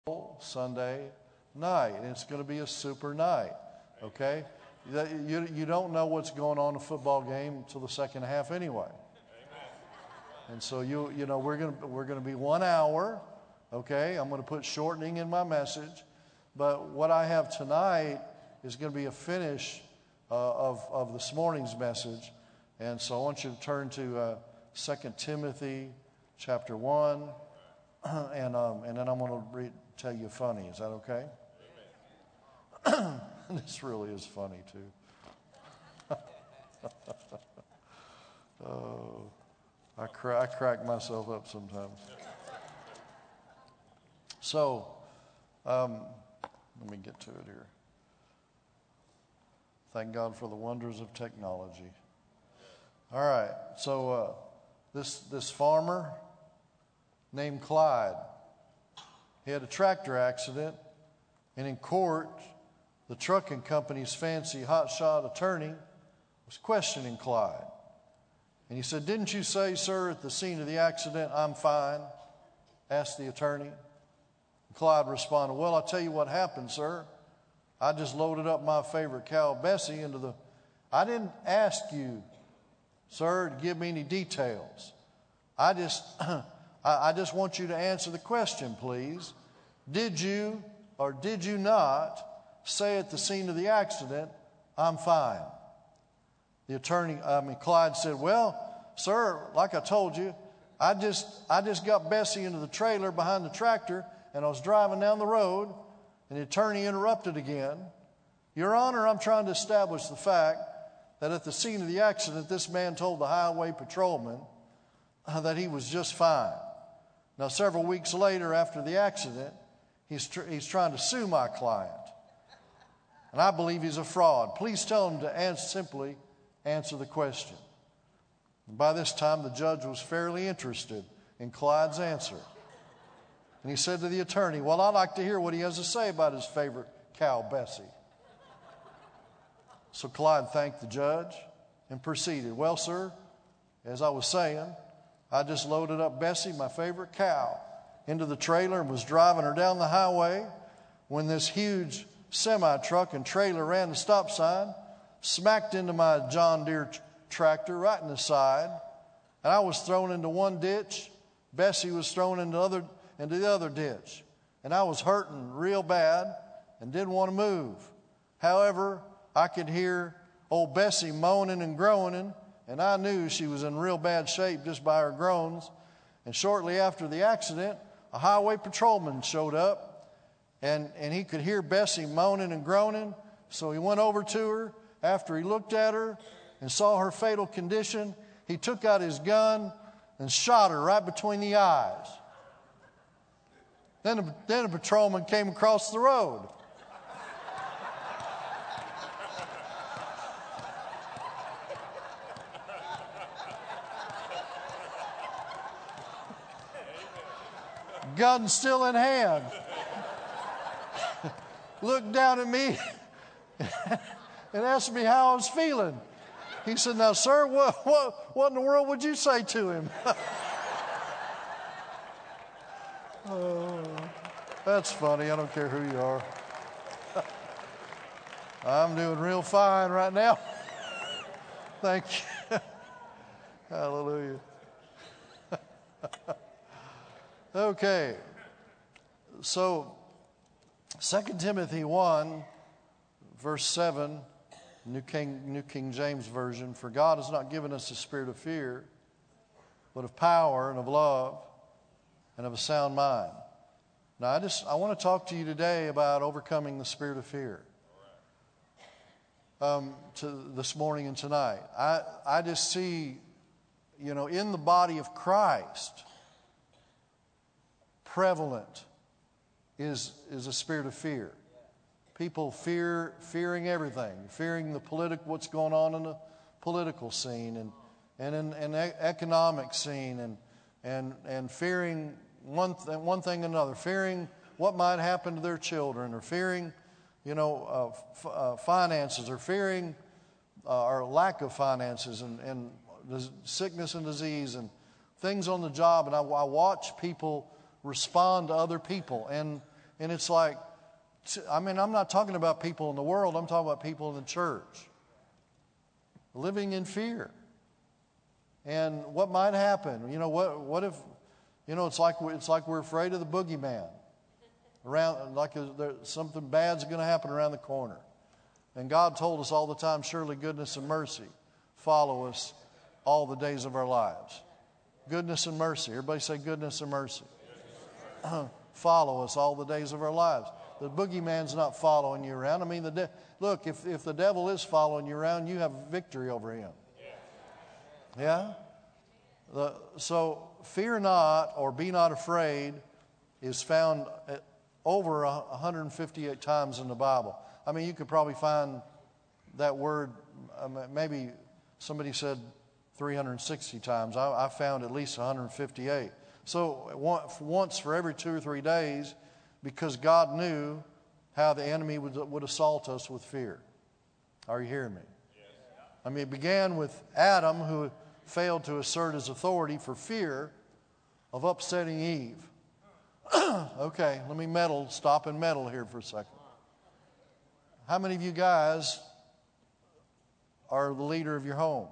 Sunday night. And it's going to be a super night, okay? You don't know what's going on in a football game until the second half anyway. And so we're going to be 1 hour, okay? I'm going to put shortening in my message. But what I have tonight is going to be a finish of this morning's message. And so I want you to turn to 2 Timothy chapter 1, and then I'm going to tell you funny. Is that okay? This really is funny, too. Oh, I crack myself up sometimes. So, let me get to it here. Thank God for the wonders of technology. All right, so this farmer named Clyde, he had a tractor accident, and in court, the trucking company's fancy hotshot attorney was questioning Clyde. And he said, "Didn't you say, sir, at the scene of the accident, I'm fine?" asked the attorney. And Clyde responded, "Well, I'll tell you what happened, sir. I just loaded up my favorite cow, Bessie, into the... I didn't ask you, sir, to give me any details. I just want you to answer the question, please. Did you or did you not say at the scene of the accident, I'm fine?" Clyde said, "Well, sir, like I told you, I just got Bessie into the trailer behind the tractor, and I was driving down the road, and the attorney interrupted again. Your Honor, I'm trying to establish the fact that at the scene of the accident, this man told the highway patrolman that he was just fine. Now, several weeks later after the accident, he's trying to sue my client. And I believe he's a fraud. Please tell him to simply answer the question." And by this time, the judge was fairly interested in Clyde's answer. And he said to the attorney, "Well, I'd like to hear what he has to say about his favorite cow, Bessie." So Clyde thanked the judge and proceeded. "Well, sir, as I was saying, I just loaded up Bessie, my favorite cow, into the trailer and was driving her down the highway when this huge semi-truck and trailer ran the stop sign, smacked into my John Deere tractor right in the side, and I was thrown into one ditch. Bessie was thrown into the other ditch, and I was hurting real bad and didn't want to move. However, I could hear old Bessie moaning and groaning, and I knew she was in real bad shape just by her groans. And shortly after the accident, a highway patrolman showed up, and he could hear Bessie moaning and groaning, so he went over to her. After he looked at her and saw her fatal condition, he took out his gun and shot her right between the eyes. Then a patrolman came across the road. Gun still in hand. Looked down at me and asked me how I was feeling. He said, "Now, sir, what in the world would you say to him?" Oh, that's funny. I don't care who you are. I'm doing real fine right now. Thank you. Hallelujah. Okay. So, 2 Timothy 1, verse 7, New King James Version, "For God has not given us a spirit of fear, but of power and of love and of a sound mind." Now, I want to talk to you today about overcoming the spirit of fear. This morning and tonight, I just see, in the body of Christ, prevalent is a spirit of fear. People fearing everything, fearing what's going on in the political scene and in the economic scene, and fearing one thing or another, fearing what might happen to their children, or fearing, finances, or fearing our lack of finances, and sickness and disease, and things on the job. And I watch people respond to other people, and And it's like, I'm not talking about people in the world. I'm talking about people in the church. Living in fear. And what might happen? What if, it's like we're afraid of the boogeyman. Like something bad's going to happen around the corner. And God told us all the time, surely goodness and mercy follow us all the days of our lives. Goodness and mercy. Everybody say goodness and mercy. Follow us all the days of our lives. The boogeyman's not following you around. I mean, look, if the devil is following you around, you have victory over him. Yeah? So fear not or be not afraid is found over 158 times in the Bible. I mean, you could probably find that word, maybe somebody said 360 times. I found at least 158. So once for every 2 or 3 days, because God knew how the enemy would assault us with fear. Are you hearing me? Yes. I mean, it began with Adam, who failed to assert his authority for fear of upsetting Eve. Okay, let me stop and meddle here for a second. How many of you guys are the leader of your home?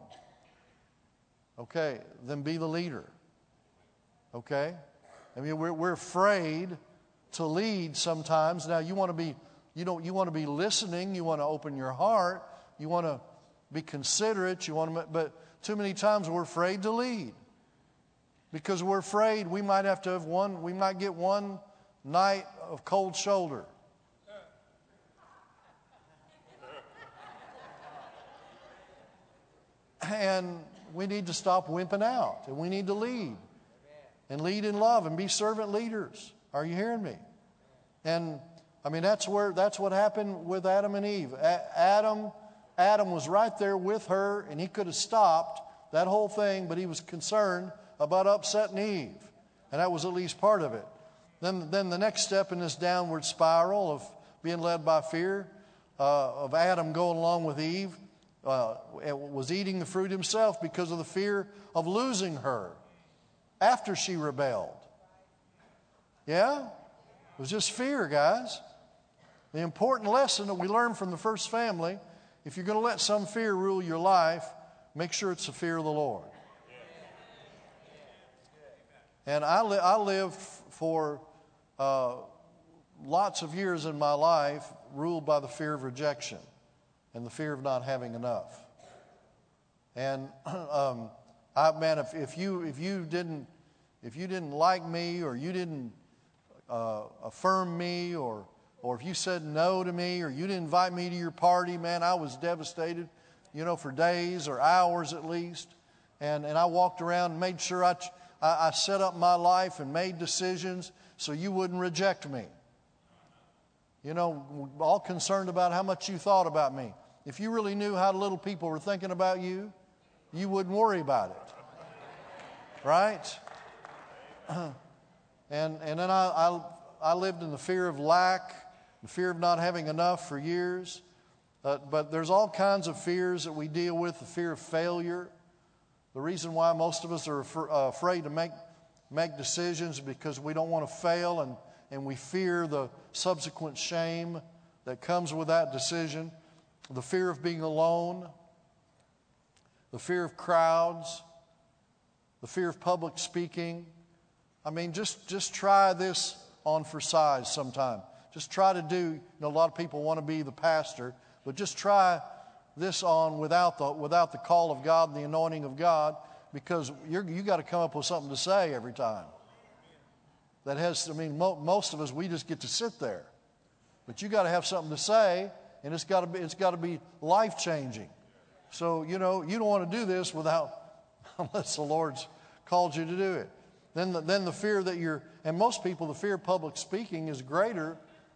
Okay, then be the leader. Okay? I mean, we're afraid to lead sometimes. Now, you want to be listening, you want to open your heart, you want to be considerate, but too many times we're afraid to lead. Because we're afraid we might get one night of cold shoulder. And we need to stop wimping out, and we need to lead. And lead in love and be servant leaders. Are you hearing me? And I mean, that's what happened with Adam and Eve. Adam was right there with her, and he could have stopped that whole thing, but he was concerned about upsetting Eve. And that was at least part of it. Then the next step in this downward spiral of being led by fear, of Adam going along with Eve, was eating the fruit himself because of the fear of losing her after she rebelled. Yeah? It was just fear, guys. The important lesson that we learned from the first family, if you're going to let some fear rule your life, make sure it's the fear of the Lord. And I lived for lots of years in my life ruled by the fear of rejection and the fear of not having enough. And if you didn't like me, or you didn't affirm me, or if you said no to me, or you didn't invite me to your party, man, I was devastated, for days or hours at least. And I walked around and made sure I set up my life and made decisions so you wouldn't reject me. All concerned about how much you thought about me. If you really knew how little people were thinking about you, you wouldn't worry about it. Right? And then I lived in the fear of lack, the fear of not having enough for years. But there's all kinds of fears that we deal with, the fear of failure. The reason why most of us are afraid to make decisions is because we don't want to fail, and we fear the subsequent shame that comes with that decision. The fear of being alone, the fear of crowds, the fear of public speaking. I mean, just try this on for size sometime. Just try to do, a lot of people want to be the pastor, but just try this on without the call of God and the anointing of God, because you got to come up with something to say every time. Most of us, we just get to sit there. But you got to have something to say, and it's got to be life-changing. So, you don't want to do this unless the Lord's called you to do it. Then the fear that and most people, the fear of public speaking is greater,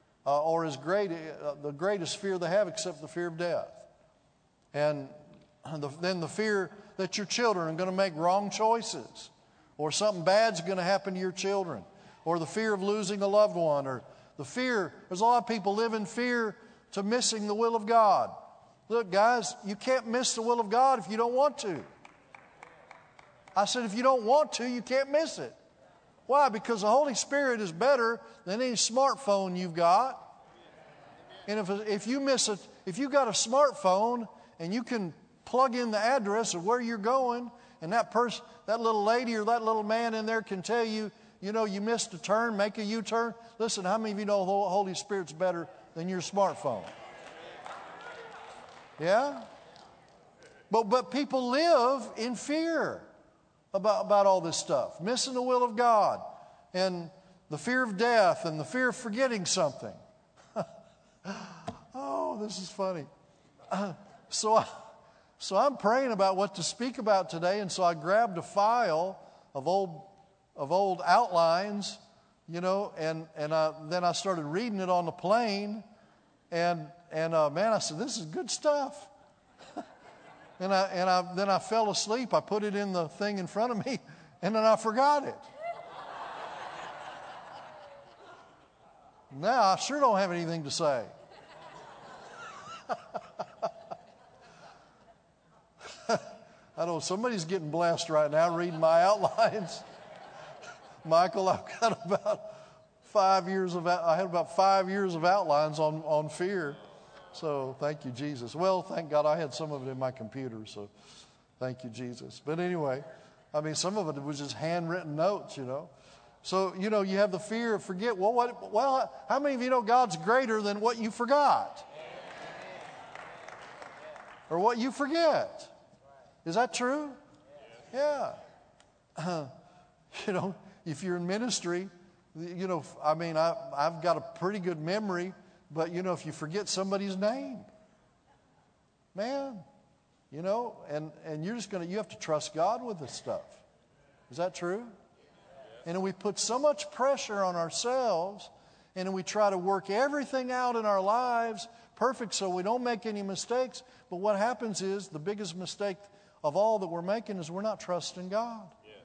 the greatest fear they have, except the fear of death. And then the fear that your children are going to make wrong choices, or something bad's going to happen to your children, or the fear of losing a loved one, or there's a lot of people live in fear to missing the will of God. Look, guys, you can't miss the will of God if you don't want to. I said, if you don't want to, you can't miss it. Why? Because the Holy Spirit is better than any smartphone you've got. And if you got a smartphone and you can plug in the address of where you're going, and that little lady or that little man in there can tell you, you missed a turn, make a U-turn. Listen, how many of you know the Holy Spirit's better than your smartphone? Yeah? But people live in fear about all this stuff, missing the will of God, and the fear of death, and the fear of forgetting something. Oh, this is funny. So I'm praying about what to speak about today, and so I grabbed a file of old outlines, and then I started reading it on the plane, and man, I said, this is good stuff. Then I fell asleep. I put it in the thing in front of me, and then I forgot it. Now I sure don't have anything to say. I know somebody's getting blessed right now reading my outlines. Michael, I had about 5 years of outlines on fear. So thank you, Jesus. Well, thank God I had some of it in my computer, so thank you, Jesus. But anyway, some of it was just handwritten notes, So, you have the fear of forget. Well, how many of you know God's greater than what you forgot? Or what you forget? Is that true? Yeah. If you're in ministry, I've got a pretty good memory, but, if you forget somebody's name, man, and you're you have to trust God with this stuff. Is that true? And we put so much pressure on ourselves, and we try to work everything out in our lives perfect so we don't make any mistakes. But what happens is the biggest mistake of all that we're making is we're not trusting God. Yes.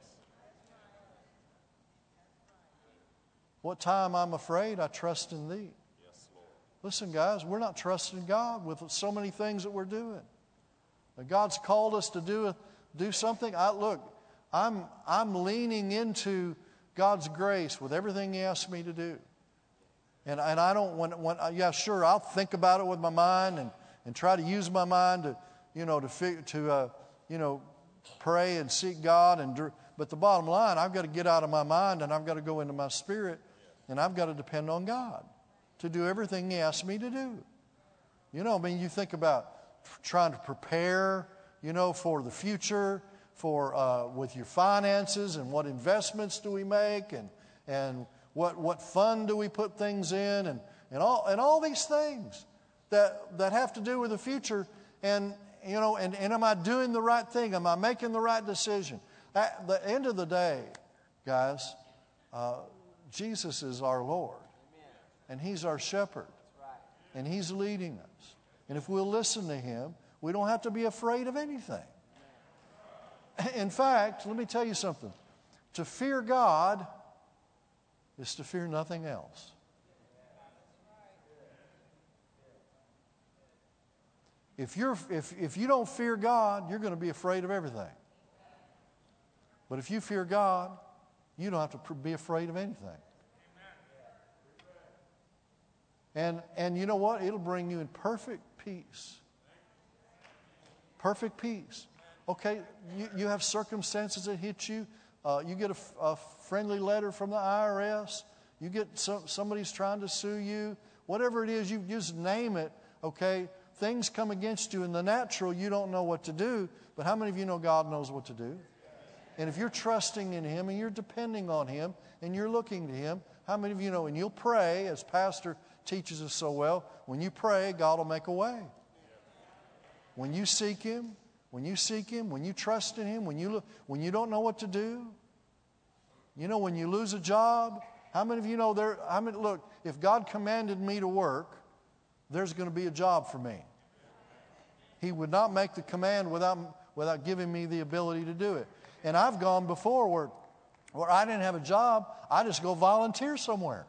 What time I'm afraid, I trust in Thee. Yes, Lord. Listen, guys, we're not trusting God with so many things that we're doing. God's called us to do something. I'm leaning into God's grace with everything He asks me to do. And I don't sure, I'll think about it with my mind and try to use my mind to pray and seek God. But the bottom line, I've got to get out of my mind and I've got to go into my spirit, and I've got to depend on God to do everything He asks me to do. You think about trying to prepare, for the future, with your finances, and what investments do we make, and what fund do we put things in, and all these things that have to do with the future, and am I doing the right thing? Am I making the right decision? At the end of the day, guys, Jesus is our Lord, and He's our shepherd, and He's leading us. And if we'll listen to Him, we don't have to be afraid of anything. In fact, let me tell you something. To fear God is to fear nothing else. If you don't fear God, you're going to be afraid of everything. But if you fear God, you don't have to be afraid of anything. And you know what? It'll bring you in perfect peace. Perfect peace. Okay, you have circumstances that hit you. You get a friendly letter from the IRS. You get somebody's trying to sue you. Whatever it is, you just name it, okay? Things come against you in the natural. You don't know what to do. But how many of you know God knows what to do? And if you're trusting in Him and you're depending on Him and you're looking to Him, how many of you know? And you'll pray, as Pastor teaches us so well, when you pray, God will make a way. When you seek Him, when you trust in Him, when you don't know what to do, when you lose a job, how many of you know look, if God commanded me to work, there's going to be a job for me. He would not make the command without giving me the ability to do it. And I've gone before where I didn't have a job, I just go volunteer somewhere.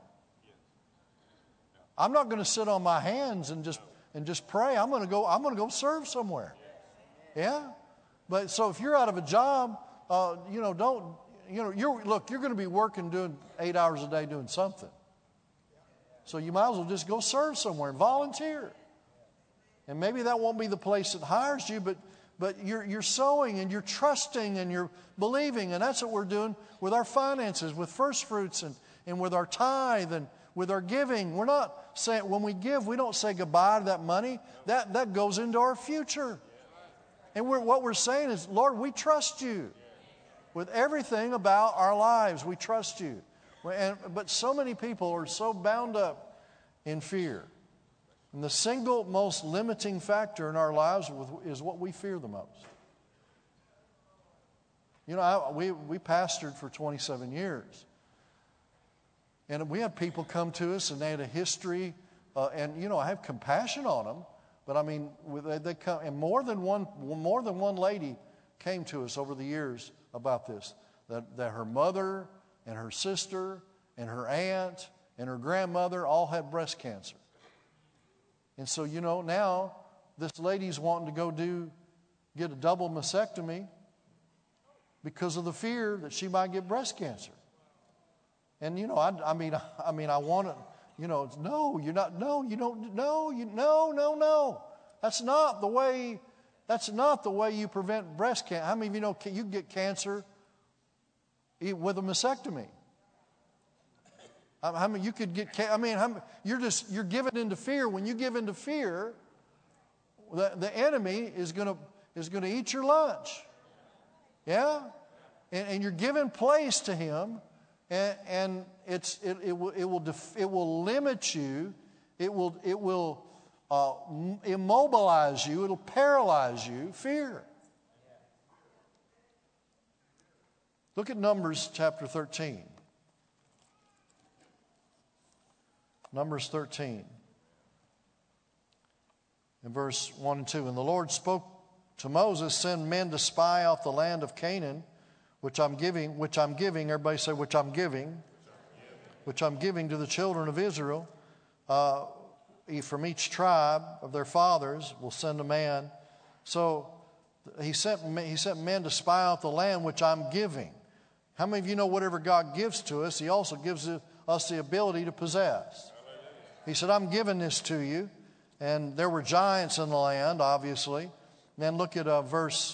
I'm not going to sit on my hands and just pray. I'm going to go serve somewhere. Yeah? But so if you're out of a job, don't, you're going to be working doing 8 hours a day doing something. So you might as well just go serve somewhere and volunteer. And maybe that won't be the place that hires you, but you're sowing and you're trusting and you're believing. And that's what we're doing with our finances, with first fruits and with our tithe and with our giving. We're not saying, when we give, we don't say goodbye to that money. That goes into our future. And what we're saying is, Lord, we trust you with everything about our lives. We trust you. But so many people are so bound up in fear. And the single most limiting factor in our lives is what we fear the most. We pastored for 27 years. And we had people come to us and they had a history. I have compassion on them. But I mean, they come, and more than one lady came to us over the years about this. That her mother and her sister and her aunt and her grandmother all had breast cancer. And so, now this lady's wanting to go get a double mastectomy because of the fear that she might get breast cancer. And, I want to, no, you're not, no, you don't, no. That's not the way you prevent breast cancer. How many of you know you can get cancer with a mastectomy? How many you could get? You're given into fear. When you give into fear, the enemy is going to eat your lunch. Yeah, and you're giving place to him, and it will limit you. It will immobilize you. It'll paralyze you. Fear. Look at Numbers chapter 13. Numbers 13, in verse 1 and 2. And the Lord spoke to Moses, send men to spy out the land of Canaan, which I'm giving. Everybody say, which I'm giving to the children of Israel. From each tribe of their fathers will send a man. So he sent men to spy out the land which I'm giving. How many of you know whatever God gives to us, he also gives us the ability to possess? He said, I'm giving this to you. And there were giants in the land, obviously. And then look at verse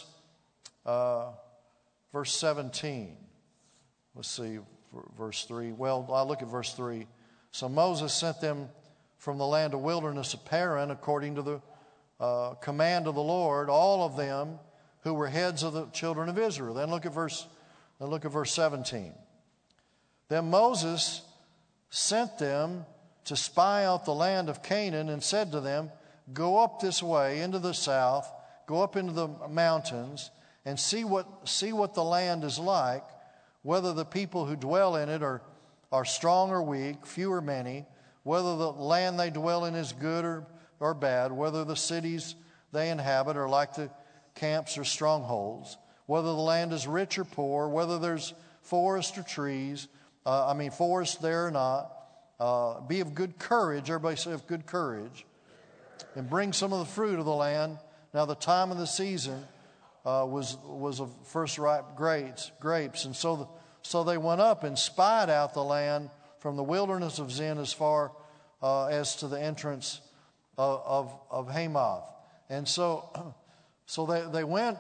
17. Let's see, verse 3. Well, I'll look at verse 3. So Moses sent them from the land of wilderness of Paran, according to the command of the Lord, all of them who were heads of the children of Israel. Then look at verse 17. Then Moses sent them to spy out the land of Canaan and said to them, go up this way into the south, go up into the mountains and see what the land is like, whether the people who dwell in it are strong or weak, few or many, whether the land they dwell in is good or bad, whether the cities they inhabit are like the camps or strongholds, whether the land is rich or poor, whether there's forest or trees, forest there or not. Be of good courage. Everybody say of good courage. And bring some of the fruit of the land. Now the time of the season was of first ripe grapes. And so they went up and spied out the land from the wilderness of Zin as far as to the entrance of Hamath. And so they went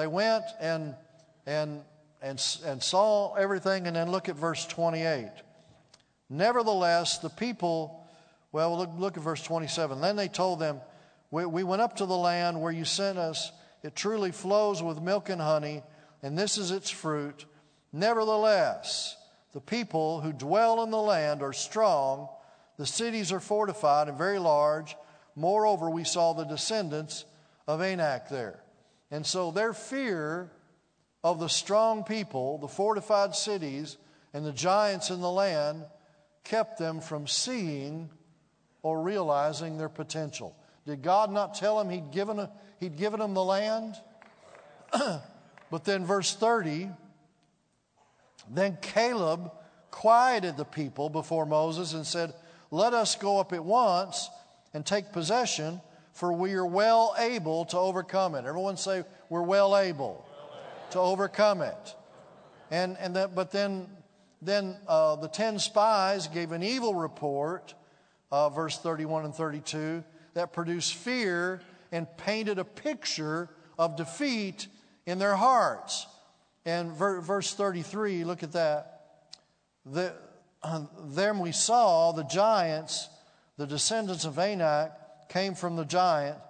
and saw everything. And then look at verse 28. Nevertheless, the people, look at verse 27. Then they told them, we went up to the land where you sent us. It truly flows with milk and honey, and this is its fruit. Nevertheless, the people who dwell in the land are strong. The cities are fortified and very large. Moreover, we saw the descendants of Anak there. And so their fear of the strong people, the fortified cities, and the giants in the land kept them from seeing or realizing their potential. Did God not tell them He'd given them the land? But then verse 30, then Caleb quieted the people before Moses and said, let us go up at once and take possession, for we are well able to overcome it. Everyone say, we're well able to overcome it. But then the 10 spies gave an evil report, verse 31 and 32, that produced fear and painted a picture of defeat in their hearts. And verse 33, look at that. Then we saw the giants, the descendants of Anak, came from the giants,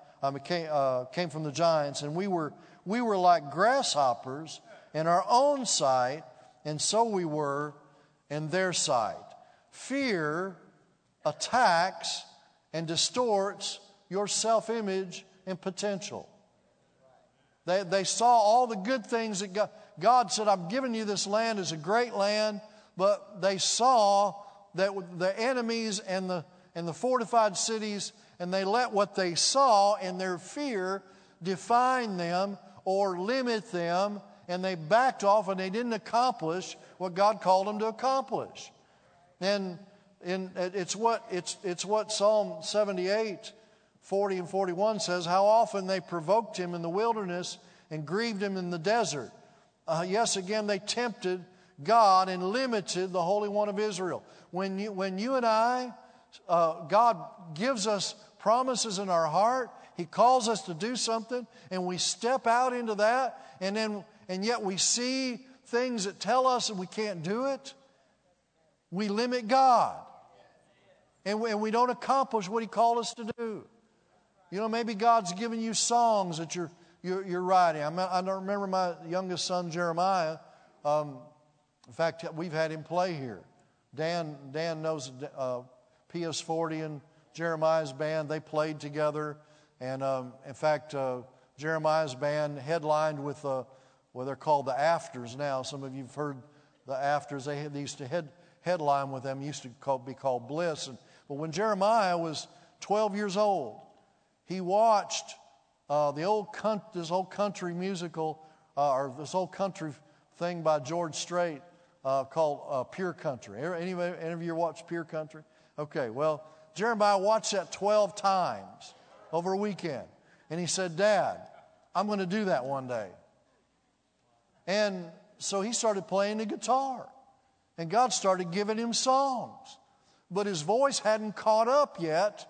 and we were like grasshoppers in our own sight, and so we were in their sight. Fear attacks and distorts your self-image and potential. They saw all the good things that God said, I've given you this land, it's a great land, but they saw that the enemies and the fortified cities, and they let what they saw in their fear define them or limit them, and they backed off and they didn't accomplish what God called them to accomplish. And it's what Psalm 78, 40 and 41 says, how often they provoked him in the wilderness and grieved him in the desert. Yes, again, they tempted God and limited the Holy One of Israel. When you and I, God gives us promises in our heart, He calls us to do something, and we step out into that, and yet we see things that tell us that we can't do it, we limit God. And we don't accomplish what He called us to do. You know, maybe God's given you songs that you're writing. I don't remember my youngest son, Jeremiah. In fact, we've had him play here. Dan knows PS40 and Jeremiah's band. They played together. And in fact, Jeremiah's band headlined with what they're called the Afters now. Some of you have heard the Afters. They used to headline with them. It used to be called Bliss. But when Jeremiah was 12 years old, he watched this old country musical, or this old country thing by George Strait called Pure Country. Any of you watched Pure Country? Okay, well, Jeremiah watched that 12 times over a weekend. And he said, Dad, I'm going to do that one day. And so he started playing the guitar. And God started giving him songs. But his voice hadn't caught up yet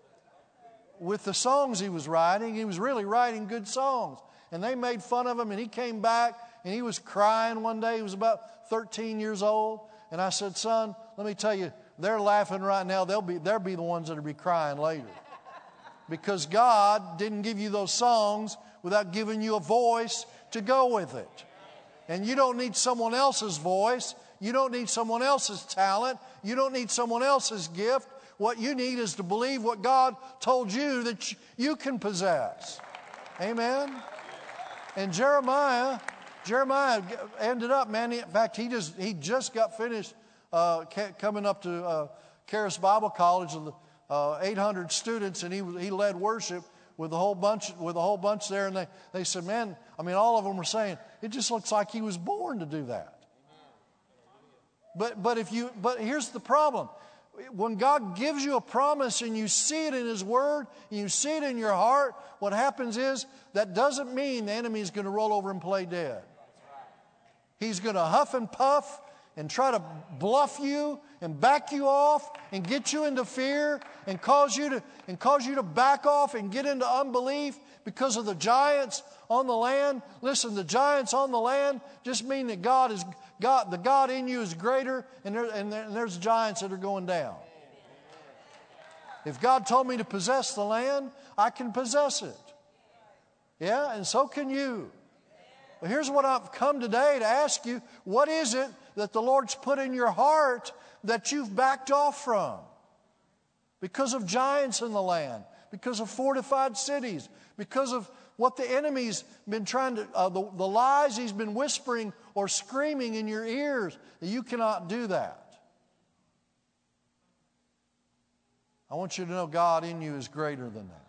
with the songs he was writing. He was really writing good songs. And they made fun of him, and he came back, and he was crying one day. He was about 13 years old. And I said, son, let me tell you, they're laughing right now. They'll be the ones that will be crying later. Because God didn't give you those songs without giving you a voice to go with it. And you don't need someone else's voice. You don't need someone else's talent. You don't need someone else's gift. What you need is to believe what God told you that you can possess. Amen? And Jeremiah ended up, man, in fact, he just got finished coming up to Charis Bible College with 800 students, and he led worship with a whole bunch there, and they said, man, I mean, all of them were saying, it just looks like he was born to do that. But here's the problem. When God gives you a promise and you see it in His Word, and you see it in your heart, what happens is that doesn't mean the enemy is going to roll over and play dead. He's going to huff and puff and try to bluff you and back you off and get you into fear and cause you to back off and get into unbelief because of the giants on the land. Listen, the giants on the land just mean that the God in you is greater, and there's giants that are going down. If God told me to possess the land, I can possess it. Yeah, and so can you. But here's what I've come today to ask you. What is it that the Lord's put in your heart that you've backed off from? Because of giants in the land, because of fortified cities, because of what the enemy's been trying to, the lies he's been whispering or screaming in your ears, that you cannot do that. I want you to know God in you is greater than that.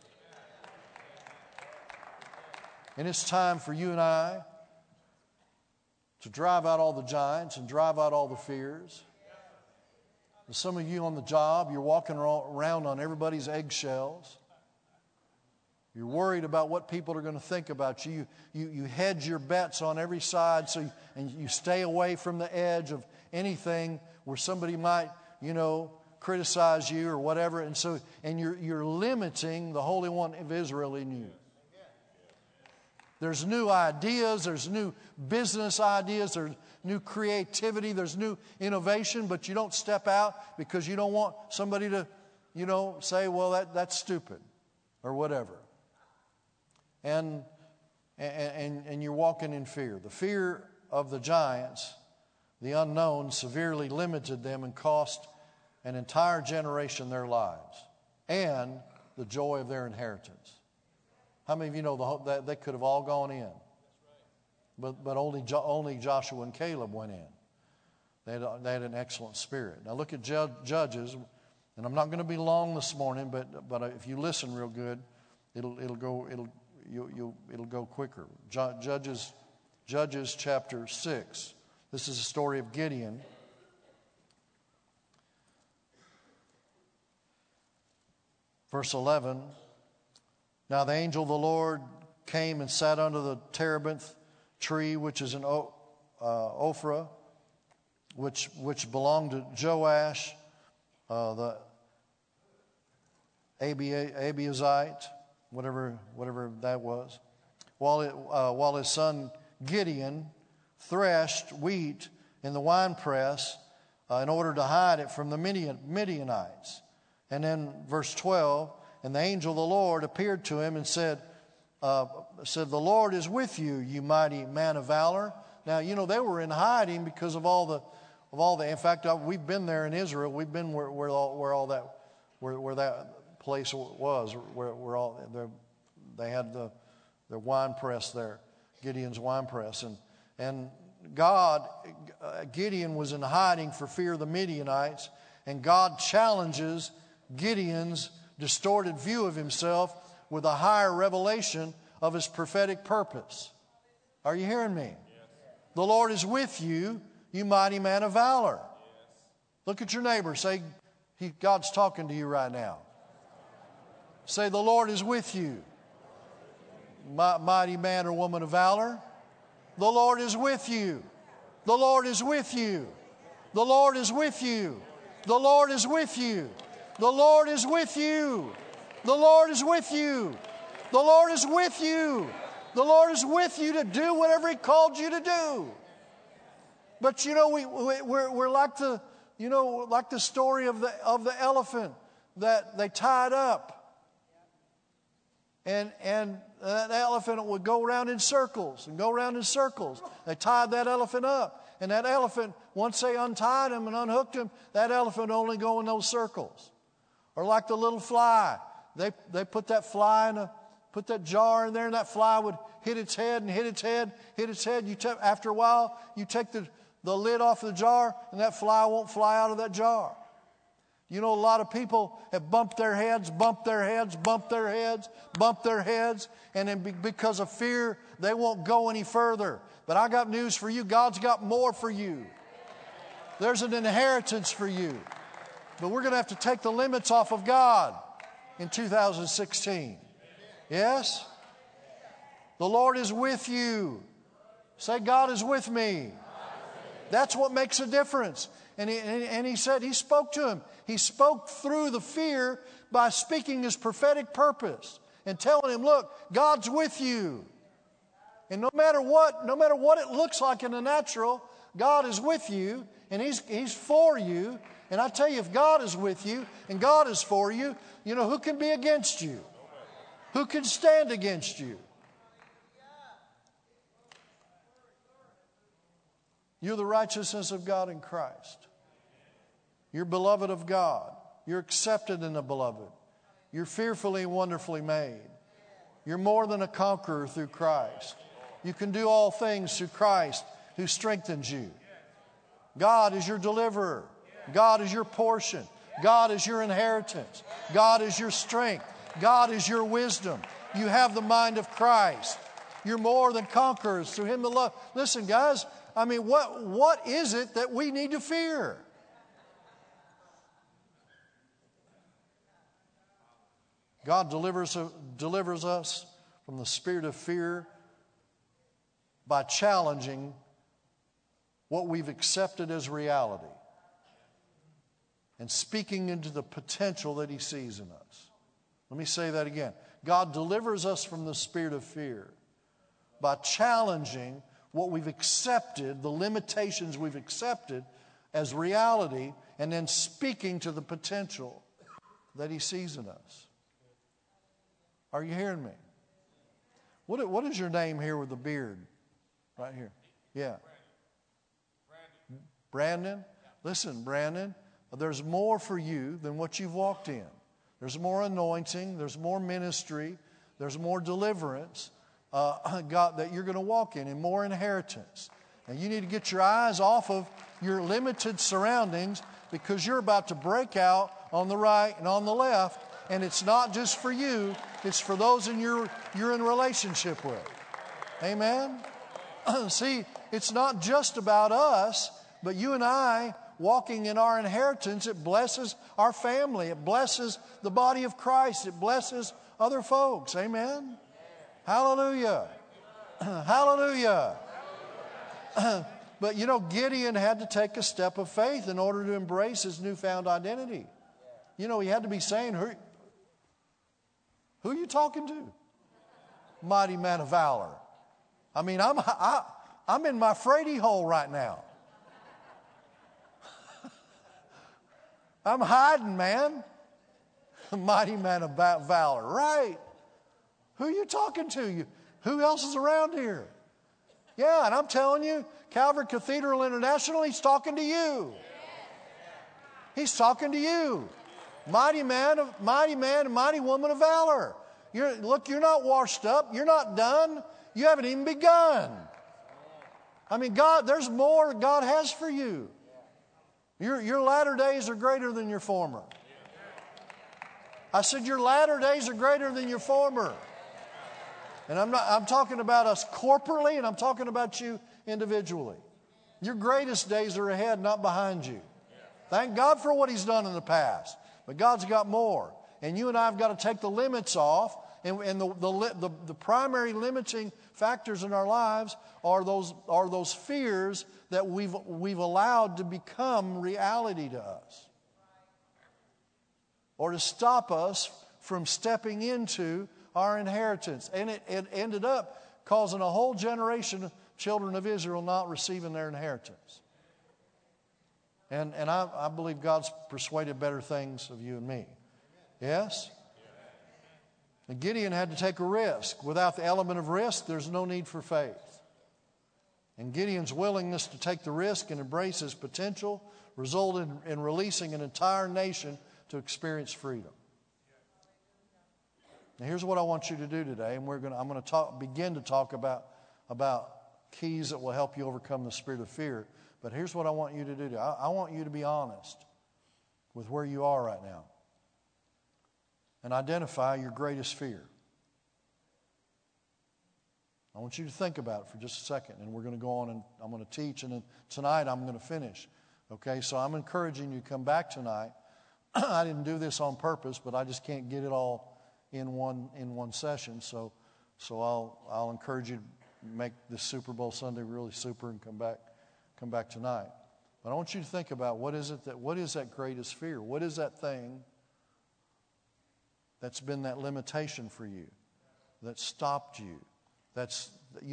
And it's time for you and I to drive out all the giants and drive out all the fears. And some of you on the job, you're walking around on everybody's eggshells. You're worried about what people are going to think about you. You hedge your bets on every side, and you stay away from the edge of anything where somebody might, criticize you or whatever. And you're limiting the Holy One of Israel in you. There's new ideas, there's new business ideas, there's new creativity, there's new innovation, but you don't step out because you don't want somebody to, say, well, that's stupid or whatever. And you're walking in fear. The fear of the giants, the unknown, severely limited them and cost an entire generation their lives and the joy of their inheritance. How many of you know that they could have all gone in? But only Joshua and Caleb went in. They had an excellent spirit. Now look at Judges, and I'm not going to be long this morning, but if you listen real good, it'll go quicker. Judges chapter 6. This is the story of Gideon. Verse 11. Now the angel of the Lord came and sat under the terebinth tree, which is in Ophrah, which belonged to Joash, the Abiezite, whatever that was, while his son Gideon threshed wheat in the winepress in order to hide it from the Midianites. And then verse 12, and the angel of the Lord appeared to him and said, the Lord is with you, you mighty man of valor. Now, they were in hiding because of all the. In fact, we've been there in Israel. We've been where that place was, where they had their wine press there, Gideon's wine press, and Gideon was in hiding for fear of the Midianites, and God challenges Gideon's distorted view of himself with a higher revelation of his prophetic purpose. Are you hearing me? Yes. The Lord is with you, you mighty man of valor. Yes. Look at your neighbor. Say, God's talking to you right now. Say, the Lord is with you, mighty man or woman of valor. The Lord is with you. The Lord is with you. The Lord is with you. The Lord is with you. The Lord is with you. The Lord is with you. The Lord is with you. The Lord is with you to do whatever He called you to do. But we're like the story of the elephant that they tied up, and that elephant would go around in circles and go around in circles. They tied that elephant up, and that elephant, once they untied him and unhooked him, that elephant only go in those circles. Or like the little fly, they put that fly put that jar in there, and that fly would hit its head and hit its head, hit its head. After a while, you take the lid off the jar, and that fly won't fly out of that jar. A lot of people have bumped their heads, and then because of fear, they won't go any further. But I got news for you. God's got more for you. There's an inheritance for you. But we're going to have to take the limits off of God in 2016. Yes? The Lord is with you. Say, God is with me. That's what makes a difference. And he said, he spoke to him. He spoke through the fear by speaking his prophetic purpose and telling him, look, God's with you. And no matter what it looks like in the natural, God is with you, and He's for you. And I tell you, if God is with you and God is for you, who can be against you? Who can stand against you? You're the righteousness of God in Christ. You're beloved of God. You're accepted in the beloved. You're fearfully and wonderfully made. You're more than a conqueror through Christ. You can do all things through Christ who strengthens you. God is your deliverer. God is your portion. God is your inheritance. God is your strength. God is your wisdom. You have the mind of Christ. You're more than conquerors through Him that love. Listen, guys, what is it that we need to fear? God delivers us from the spirit of fear by challenging what we've accepted as reality and speaking into the potential that He sees in us. Let me say that again. God delivers us from the spirit of fear by challenging what we've accepted, the limitations we've accepted as reality, and then speaking to the potential that He sees in us. Are you hearing me? What is your name here with the beard? Right here. Yeah. Brandon? Listen, Brandon, there's more for you than what you've walked in. There's more anointing. There's more ministry. There's more deliverance, God, that you're going to walk in, and more inheritance. And you need to get your eyes off of your limited surroundings, because you're about to break out on the right and on the left. And it's not just for you. It's for those you're in relationship with. Amen? See, it's not just about us, but you and I walking in our inheritance. It blesses our family. It blesses the body of Christ. It blesses other folks. Amen? Hallelujah. Hallelujah. But you know, Gideon had to take a step of faith in order to embrace his newfound identity. You know, he had to be saying, who are you talking to? Mighty man of valor. I mean, I'm in my Frady hole right now. I'm hiding, man. Mighty man of valor. Right. Who are you talking to? Who else is around here? Yeah, and I'm telling you, Calvary Cathedral International, He's talking to you. He's talking to you. Mighty man and mighty woman of valor. You're not washed up. You're not done. You haven't even begun. I mean, God, there's more God has for you. Your latter days are greater than your former. I said your latter days are greater than your former. And I'm talking about us corporately, and I'm talking about you individually. Your greatest days are ahead, not behind you. Thank God for what He's done in the past. But God's got more. And you and I have got to take the limits off. And the primary limiting factors in our lives are those fears that we've allowed to become reality to us, or to stop us from stepping into our inheritance. And it ended up causing a whole generation of children of Israel not receiving their inheritance. And I believe God's persuaded better things of you and me. Yes? And Gideon had to take a risk. Without the element of risk, there's no need for faith. And Gideon's willingness to take the risk and embrace his potential resulted in releasing an entire nation to experience freedom. Now here's what I want you to do today, and I'm going to begin to talk about keys that will help you overcome the spirit of fear. But here's what I want you to do. I want you to be honest with where you are right now and identify your greatest fear. I want you to think about it for just a second, and we're going to go on and I'm going to teach, and then tonight I'm going to finish. Okay, so I'm encouraging you to come back tonight. I didn't do this on purpose, but I just can't get it all in one session. So I'll encourage you to make this Super Bowl Sunday really super and come back tonight. But I want you to think about what is that greatest fear? What is that thing that's been that limitation for you, that stopped you? That's,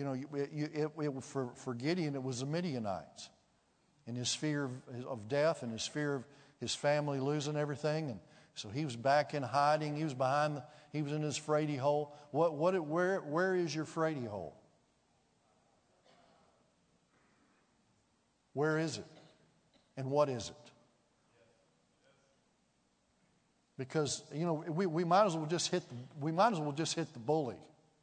for Gideon, it was the Midianites and his fear of death and his fear of his family losing everything. And so he was back in hiding. He was in his Frady hole. Where is your Frady hole? Where is it? And what is it? Because, we might as well just hit the bully.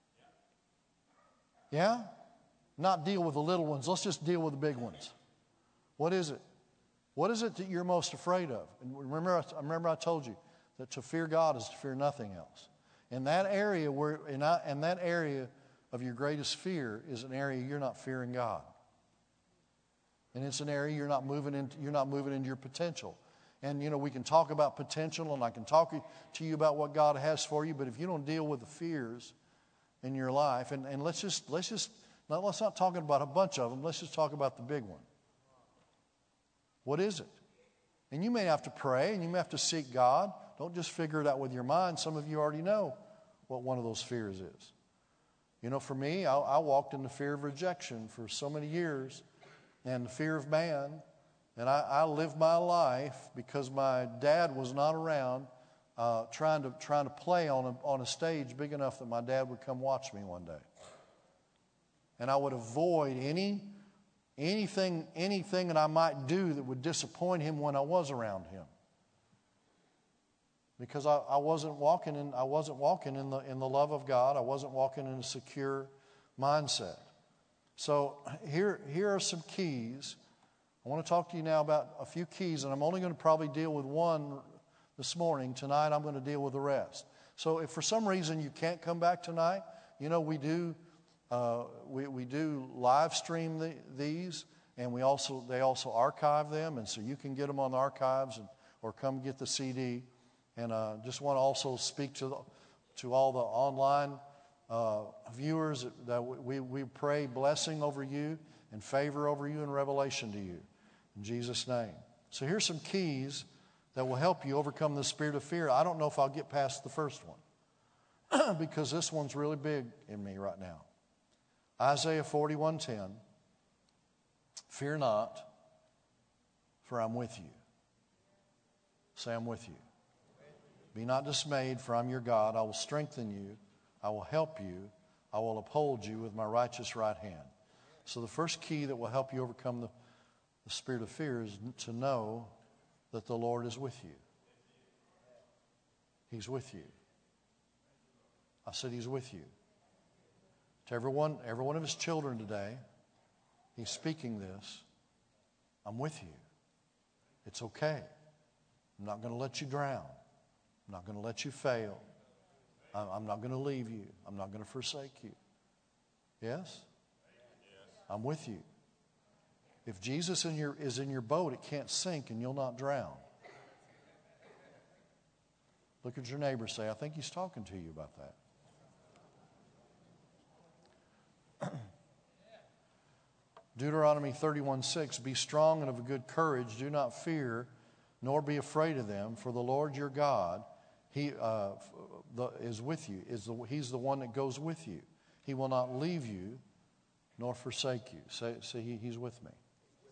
Yeah? Not deal with the little ones. Let's just deal with the big ones. What is it? What is it that you're most afraid of? And remember I told you that to fear God is to fear nothing else. In that area of your greatest fear is an area you're not fearing God. And it's an area you're not moving into your potential. And, we can talk about potential, and I can talk to you about what God has for you, but if you don't deal with the fears in your life, and let's not talk about a bunch of them, let's just talk about the big one. What is it? And you may have to pray, and you may have to seek God. Don't just figure it out with your mind. Some of you already know what one of those fears is. For me, I walked in the fear of rejection for so many years, and the fear of man. And I lived my life because my dad was not around, trying to play on a stage big enough that my dad would come watch me one day. And I would avoid anything that I might do that would disappoint him when I was around him, because I wasn't walking in the love of God. I wasn't walking in a secure mindset. So here are some keys. I want to talk to you now about a few keys, and I'm only going to probably deal with one this morning. Tonight I'm going to deal with the rest. So if for some reason you can't come back tonight, we do live stream these, and they also archive them, and so you can get them on the archives or come get the CD. And just want to also speak to all the online viewers that we pray blessing over you and favor over you and revelation to you in Jesus' name. So here's some keys that will help you overcome the spirit of fear. I don't know if I'll get past the first one because this one's really big in me right now. Isaiah 41:10. Fear not, for I'm with you. Say, I'm with you. Be not dismayed, for I'm your God. I will strengthen you. I will help you. I will uphold you with my righteous right hand. So the first key that will help you overcome the spirit of fear is to know that the Lord is with you. He's with you. I said He's with you. To every one of His children today, He's speaking this. I'm with you. It's okay. I'm not going to let you drown. I'm not going to let you fail. I'm not going to leave you. I'm not going to forsake you. Yes? I'm with you. If Jesus is in your boat, it can't sink and you'll not drown. Look at your neighbor, say, I think he's talking to you about that. Deuteronomy 31:6, be strong and of a good courage. Do not fear, nor be afraid of them, for the Lord your God, He is with you. He's the one that goes with you. He will not leave you nor forsake you. Say He's with me.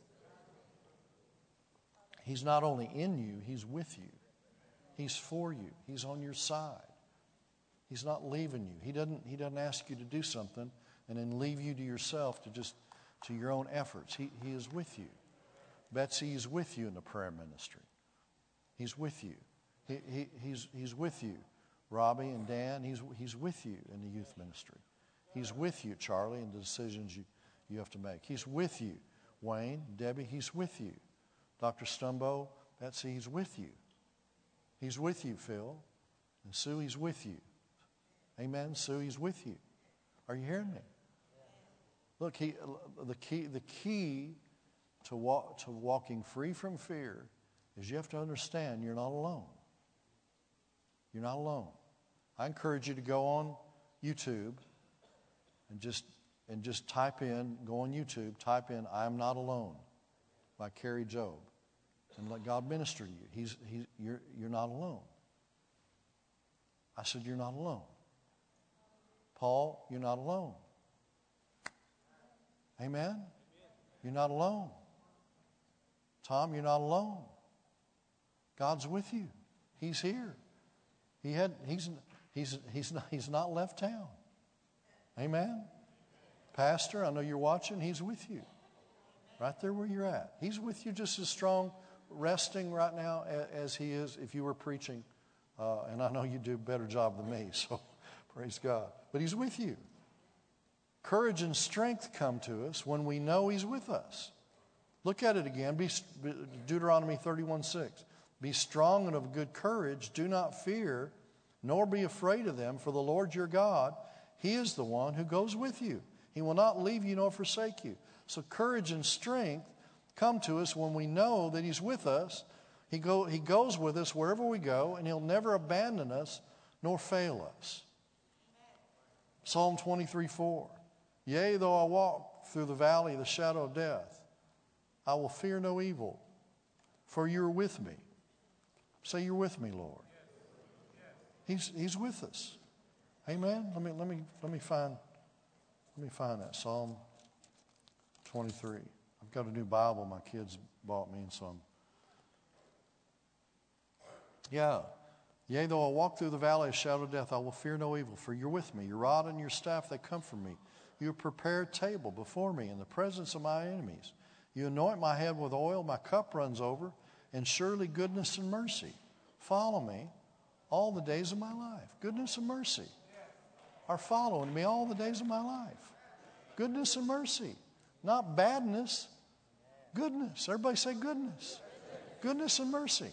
He's not only in you, He's with you. He's for you. He's on your side. He's not leaving you. He doesn't ask you to do something and then leave you to yourself to your own efforts. He is with you. Betsy is with you in the prayer ministry. He's with you. He's with you. Robbie and Dan, he's with you in the youth ministry. He's with you, Charlie, in the decisions you have to make. He's with you. Wayne, Debbie, He's with you. Dr. Stumbo, Betsy, He's with you. He's with you, Phil. And Sue, He's with you. Amen, Sue, He's with you. Are you hearing me? Look, the key to walking free from fear is you have to understand you're not alone. You're not alone. I encourage you to go on YouTube and just type in, go on YouTube, type in I'm Not Alone by Carrie Job, and let God minister to you. You're not alone. I said, you're not alone. Paul, you're not alone. Amen? You're not alone. Tom, you're not alone. God's with you. He's here. He's not left town. Amen? Pastor, I know you're watching. He's with you. Right there where you're at. He's with you just as strong, resting right now as He is if you were preaching. And I know you do a better job than me, so praise God. But He's with you. Courage and strength come to us when we know He's with us. Look at it again. Deuteronomy 31:6. Be strong and of good courage. Do not fear, nor be afraid of them, for the Lord your God, He is the one who goes with you. He will not leave you nor forsake you. So courage and strength come to us when we know that He's with us. He goes with us wherever we go, and He'll never abandon us nor fail us. Psalm 23:4. Yea, though I walk through the valley of the shadow of death, I will fear no evil, for you're with me. Say, you're with me, Lord. He's with us. Amen. Let me find that Psalm 23. I've got a new Bible my kids bought me, and so Yea, though I walk through the valley of the shadow of death, I will fear no evil, for you're with me. Your rod and your staff, they comfort me. You prepare a table before me in the presence of my enemies. You anoint my head with oil, my cup runs over, and surely goodness and mercy follow me all the days of my life. Goodness and mercy are following me all the days of my life. Goodness and mercy. Not badness, goodness. Everybody say goodness. Goodness and mercy.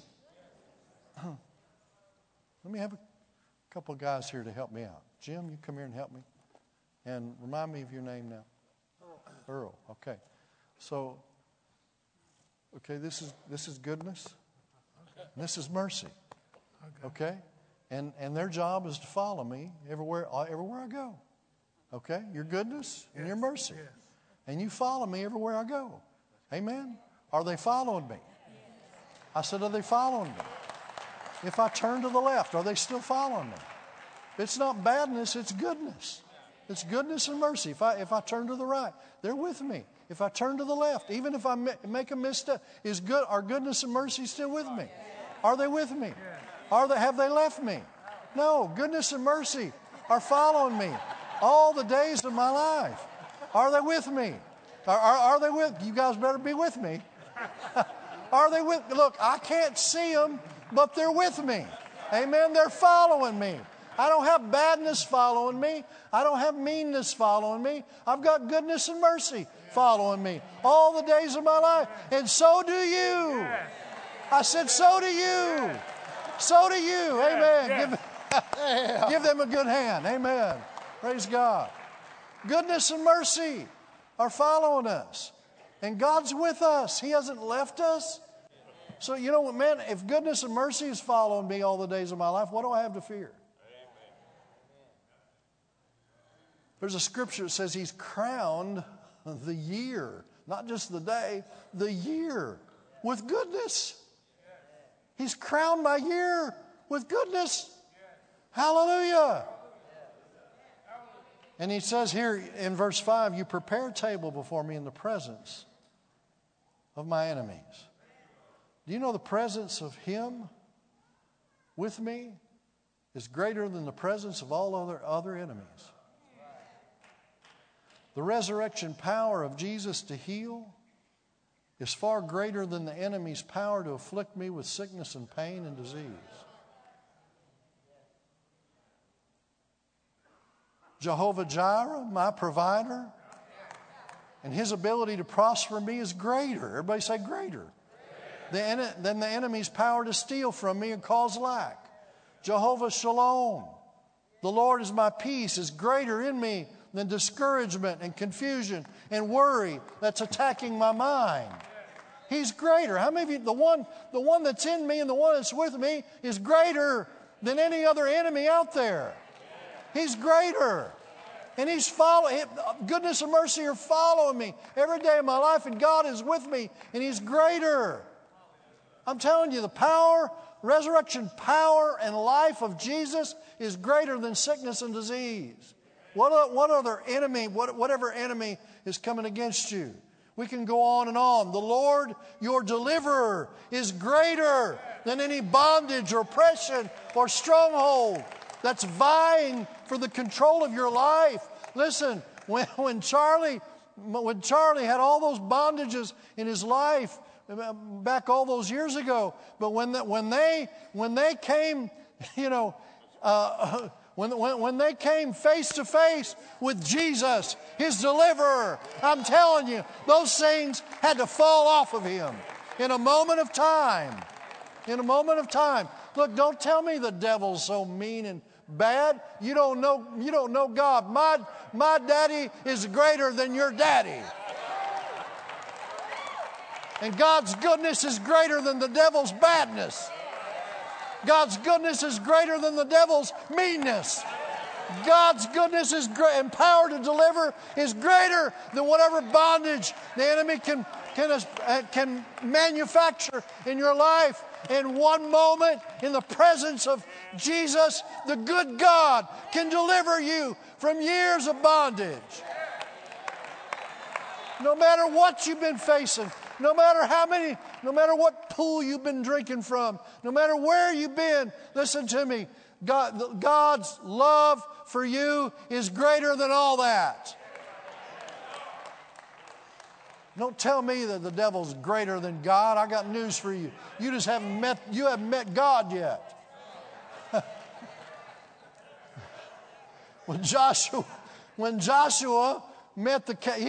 Let me have a couple of guys here to help me out. Jim, you come here and help me. And remind me of your name now. Earl. Okay. So, this is goodness. And this is mercy. Okay? And their job is to follow me everywhere I go. Okay? Your goodness and your mercy. Yes. And you follow me everywhere I go. Amen? Are they following me? I said, are they following me? If I turn to the left, are they still following me? It's not badness, it's goodness. It's goodness and mercy. If I turn to the right, they're with me. If I turn to the left, even if I make a misstep, are goodness and mercy still with me? Are they with me? Have they left me? No, goodness and mercy are following me all the days of my life. Are they with me? Are they with? You guys better be with me. Are they with? Look, I can't see them, but they're with me. Amen. They're following me. I don't have badness following me. I don't have meanness following me. I've got goodness and mercy following me all the days of my life. And so do you. I said, so do you. So do you. Amen. Give them a good hand. Amen. Praise God. Goodness and mercy are following us. And God's with us. He hasn't left us. So, you know what, man, if goodness and mercy is following me all the days of my life, what do I have to fear? There's a scripture that says He's crowned the year, not just the day, the year with goodness. He's crowned my year with goodness. Hallelujah. And He says here in verse 5, you prepare a table before me in the presence of my enemies. Do you know the presence of Him with me is greater than the presence of all other enemies? The resurrection power of Jesus to heal is far greater than the enemy's power to afflict me with sickness and pain and disease. Jehovah Jireh, my provider, and His ability to prosper me is greater. Everybody say greater. Than the enemy's power to steal from me and cause lack. Jehovah Shalom, the Lord is my peace, is greater in me than discouragement and confusion and worry that's attacking my mind. He's greater. How many of you, the one that's in me and the one that's with me is greater than any other enemy out there. He's greater. And He's following, goodness and mercy are following me every day of my life, and God is with me, and He's greater. I'm telling you, the power, resurrection power and life of Jesus is greater than sickness and disease. What other enemy, whatever enemy is coming against you? We can go on and on. The Lord, your deliverer, is greater than any bondage or oppression or stronghold that's vying for the control of your life. Listen, when Charlie had all those bondages in his life back all those years ago, but when they came, when they came face to face with Jesus, His deliverer, I'm telling you, those things had to fall off of him in a moment of time. In a moment of time. Look, don't tell me the devil's so mean and bad. You don't know God. My daddy is greater than your daddy. And God's goodness is greater than the devil's badness. God's goodness is greater than the devil's meanness. God's goodness is great, and power to deliver is greater than whatever bondage the enemy can manufacture in your life. In one moment, in the presence of Jesus, the good God can deliver you from years of bondage. No matter what you've been facing, no matter what pool you've been drinking from, no matter where you've been, listen to me. God's love for you is greater than all that. Don't tell me that the devil's greater than God. I got news for you. You just haven't met God yet. When Joshua met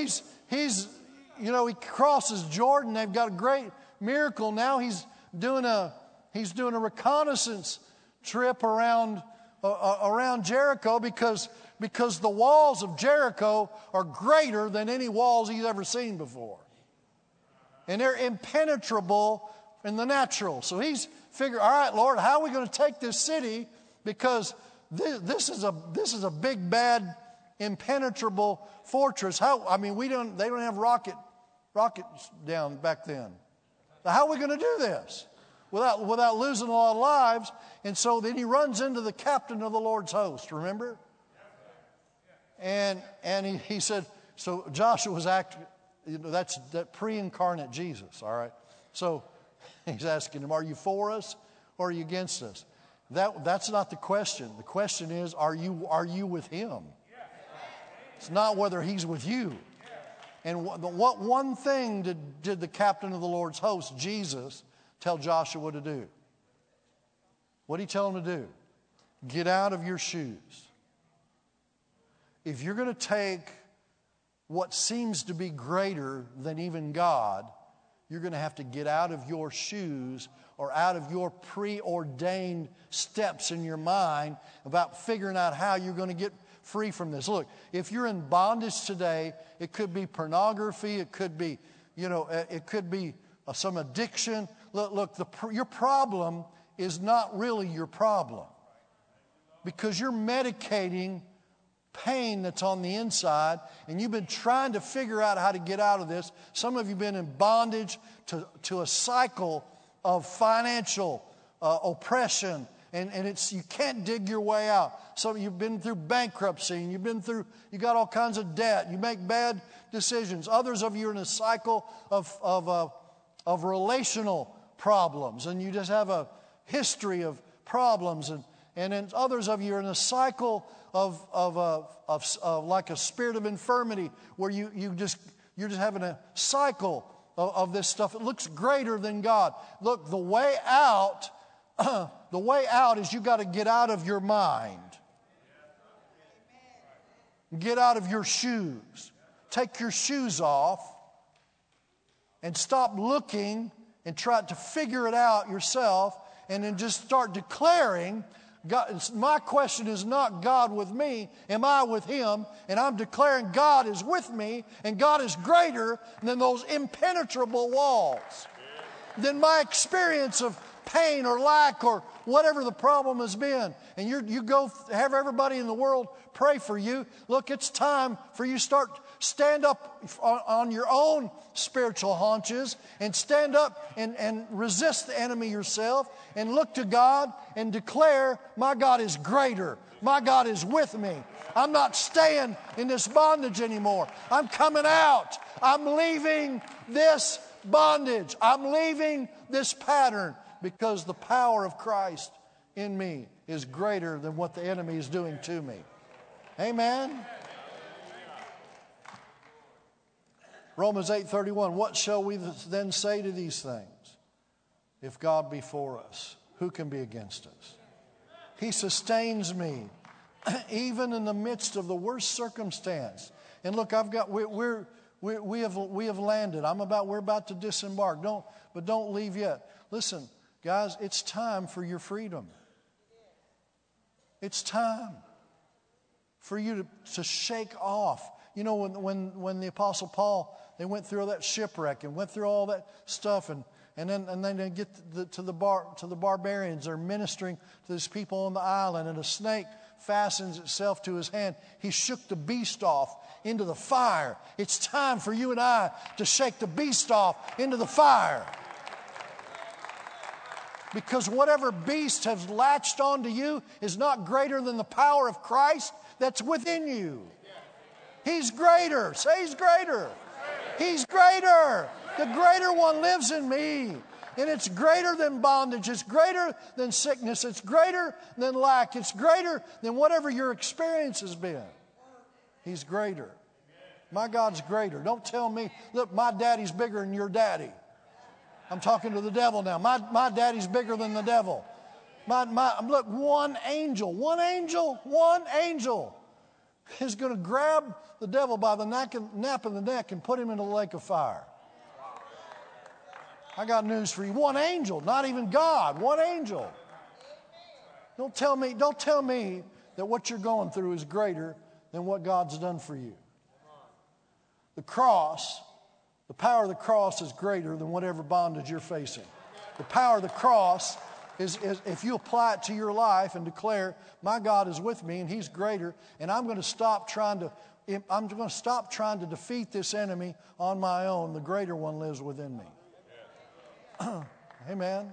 he crosses Jordan. They've got a great miracle. Now he's doing a reconnaissance trip around Jericho because the walls of Jericho are greater than any walls he's ever seen before. And they're impenetrable in the natural. So he's figured, all right, Lord, how are we going to take this city? Because this is a big, bad, impenetrable fortress. They don't have rockets down back then. So how are we going to do this without losing a lot of lives? And so then he runs into the captain of the Lord's host, remember? And he said, so Joshua was acting, that's that pre-incarnate Jesus, all right? So he's asking him, are you for us or are you against us? That's not the question. The question is, are you with him? It's not whether he's with you. And what one thing did the captain of the Lord's host, Jesus, tell Joshua to do? What did he tell him to do? Get out of your shoes. If you're going to take what seems to be greater than even God, you're going to have to get out of your shoes or out of your preordained steps in your mind about figuring out how you're going to get free from this. Look, if you're in bondage today, it could be pornography, it could be, some addiction. Look, your problem is not really your problem because you're medicating pain that's on the inside, and you've been trying to figure out how to get out of this. Some of you have been in bondage to a cycle of financial oppression, and you can't dig your way out. Some of you've been through bankruptcy, and you got all kinds of debt. You make bad decisions. Others of you are in a cycle of relational problems, and you just have a history of problems, and then others of you are in a cycle of like a spirit of infirmity, where you're just having a cycle of this stuff. It looks greater than God. Look, the way out is you got to get out of your mind. Get out of your shoes. Take your shoes off and stop looking and try to figure it out yourself, and then just start declaring, God, my question is not God with me, am I with him? And I'm declaring God is with me, and God is greater than those impenetrable walls, than my experience of pain or lack or whatever the problem has been. And you go have everybody in the world pray for you. Look, it's time for you to stand up on your own spiritual haunches and stand up and resist the enemy yourself and look to God and declare, my God is greater. My God is with me. I'm not staying in this bondage anymore. I'm coming out. I'm leaving this bondage. I'm leaving this pattern because the power of Christ in me is greater than what the enemy is doing to me. Amen. Romans 8:31, what shall we then say to these things? If God be for us, who can be against us? He sustains me even in the midst of the worst circumstance. And look, we have landed. We're about to disembark. Don't leave yet. Listen, guys, it's time for your freedom. It's time for you to shake off. You know, when the Apostle Paul They went through all that shipwreck and went through all that stuff, and then they get to the barbarians. They're ministering to these people on the island, and a snake fastens itself to his hand. He shook the beast off into the fire. It's time for you and I to shake the beast off into the fire. Because whatever beast has latched onto you is not greater than the power of Christ that's within you. He's greater. Say He's greater. He's greater. The greater one lives in me. And it's greater than bondage. It's greater than sickness. It's greater than lack. It's greater than whatever your experience has been. He's greater. My God's greater. Don't tell me, look, my daddy's bigger than your daddy. I'm talking to the devil now. My daddy's bigger than the devil. Look, one angel is going to grab the devil by the nape of the neck and put him in the lake of fire. I got news for you. One angel, not even God, one angel. Don't tell me that what you're going through is greater than what God's done for you. The cross, the power of the cross is greater than whatever bondage you're facing. The power of the cross is if you apply it to your life and declare, my God is with me and He's greater, and I'm going to stop trying to defeat this enemy on my own. The greater one lives within me. Amen.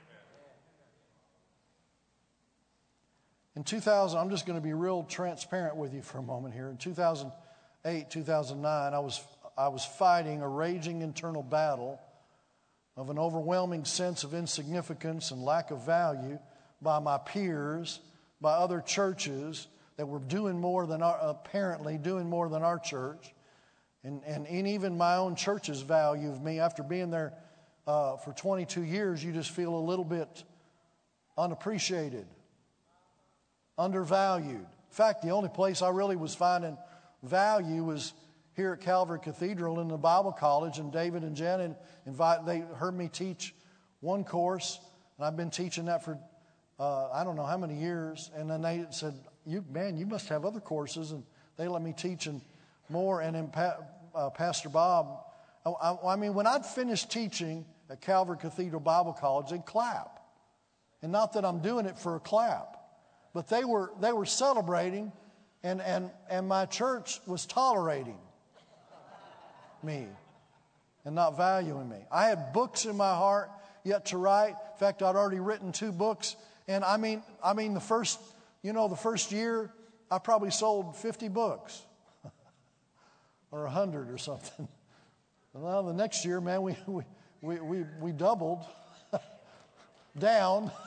In 2000, I'm just going to be real transparent with you for a moment here. In 2008, 2009, I was fighting a raging internal battle of an overwhelming sense of insignificance and lack of value by my peers, by other churches that were apparently doing more than our church, and even my own church's value of me. After being there for 22 years, you just feel a little bit unappreciated, undervalued. In fact, the only place I really was finding value was here at Calvary Cathedral in the Bible College, and David and Jen they heard me teach one course, and I've been teaching that for I don't know how many years. And then they said, you must have other courses, and they let me teach and more. And then Pastor Bob, when I'd finished teaching at Calvary Cathedral Bible College, they'd clap, and not that I'm doing it for a clap, but they were celebrating, and my church was tolerating me and not valuing me. I had books in my heart yet to write. In fact, I'd already written 2 books, and I mean the first year I probably sold 50 books or 100 or something. And now the next year, man, we doubled down.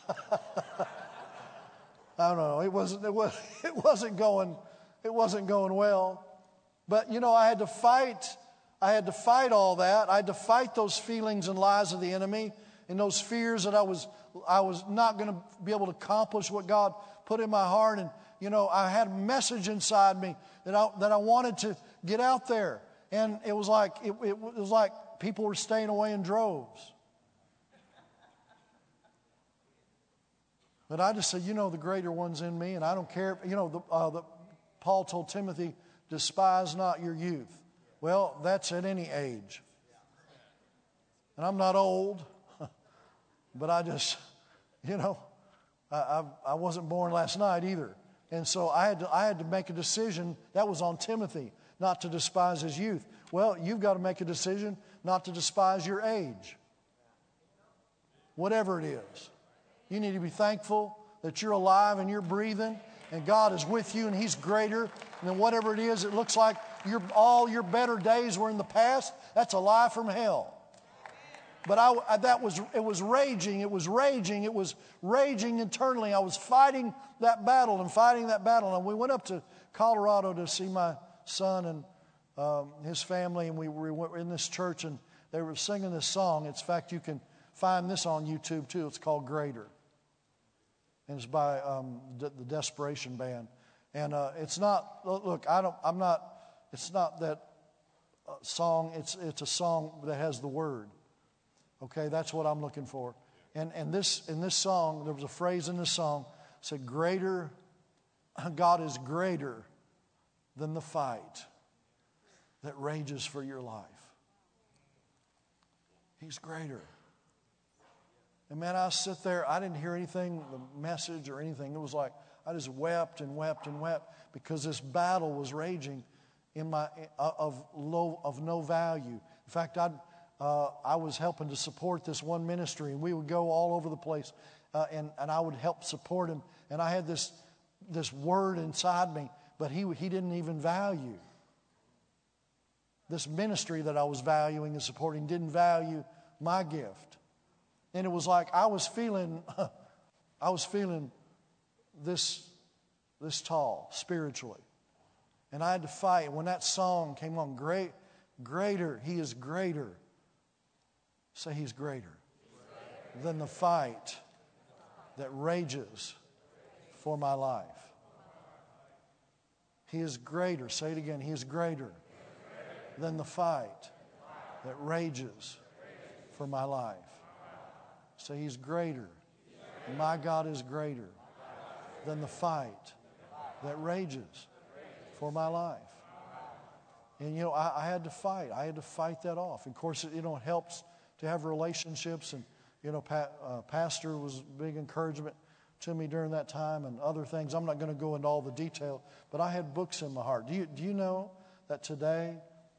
I don't know. It wasn't going well. But I had to fight all that. I had to fight those feelings and lies of the enemy and those fears that I was not going to be able to accomplish what God put in my heart. And I had a message inside me that I wanted to get out there. And it was like people were staying away in droves. But I just said, the greater one's in me, and I don't care. Paul told Timothy, despise not your youth. Well, that's at any age. And I'm not old, but I just, I wasn't born last night either. And so I had to make a decision. That was on Timothy, not to despise his youth. Well, you've got to make a decision not to despise your age. Whatever it is. You need to be thankful that you're alive and you're breathing, and God is with you, and He's greater than whatever it is. It looks like all your better days were in the past. That's a lie from hell. But it was raging internally. I was fighting that battle. And we went up to Colorado to see my son and his family, and we were in this church, and they were singing this song. In fact, you can find this on YouTube too. It's called Greater. And it's by the Desperation Band. And it's not, look, it's not that song, it's a song that has the word. Okay, that's what I'm looking for. And in this song, there was a phrase in this song, said, greater, God is greater than the fight. that rages for your life. He's greater. And man, I sit there, I didn't hear anything, the message or anything. It was like I just wept and wept and wept because this battle was raging in my of no value. In fact, I was helping to support this one ministry, and we would go all over the place, and I would help support him. And I had this word inside me, but he didn't even value. This ministry that I was valuing and supporting didn't value my gift. And it was like I was feeling this tall spiritually. And I had to fight. When that song came on, greater, he is greater. Say he's greater than the fight that rages for my life. He is greater. Say it again. He is greater than the fight that rages for my life. Say he's greater. My God is greater than the fight that rages for my life. And I had to fight. I had to fight that off. Of course, it helps to have relationships. And pastor was a big encouragement to me during that time, and other things. I'm not going to go into all the detail, but I had books in my heart. Do you know that today,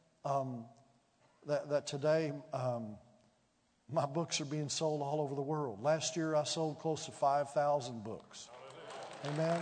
my books are being sold all over the world? Last year, I sold close to 5,000 books. Amen.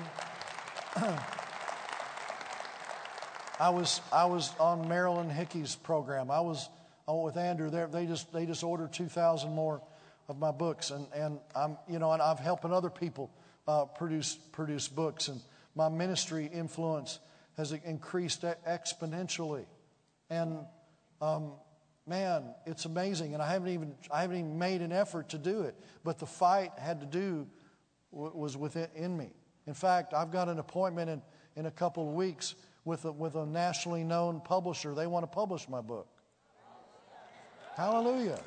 I was on Marilyn Hickey's program. I was with Andrew there. They just ordered 2,000 more of my books, and I've helping other people produce books, and my ministry influence has increased exponentially. And man, it's amazing. And I haven't even made an effort to do it, but the fight had to do was within me. In fact, I've got an appointment in a couple of weeks with a nationally known publisher. They want to publish my book. Hallelujah.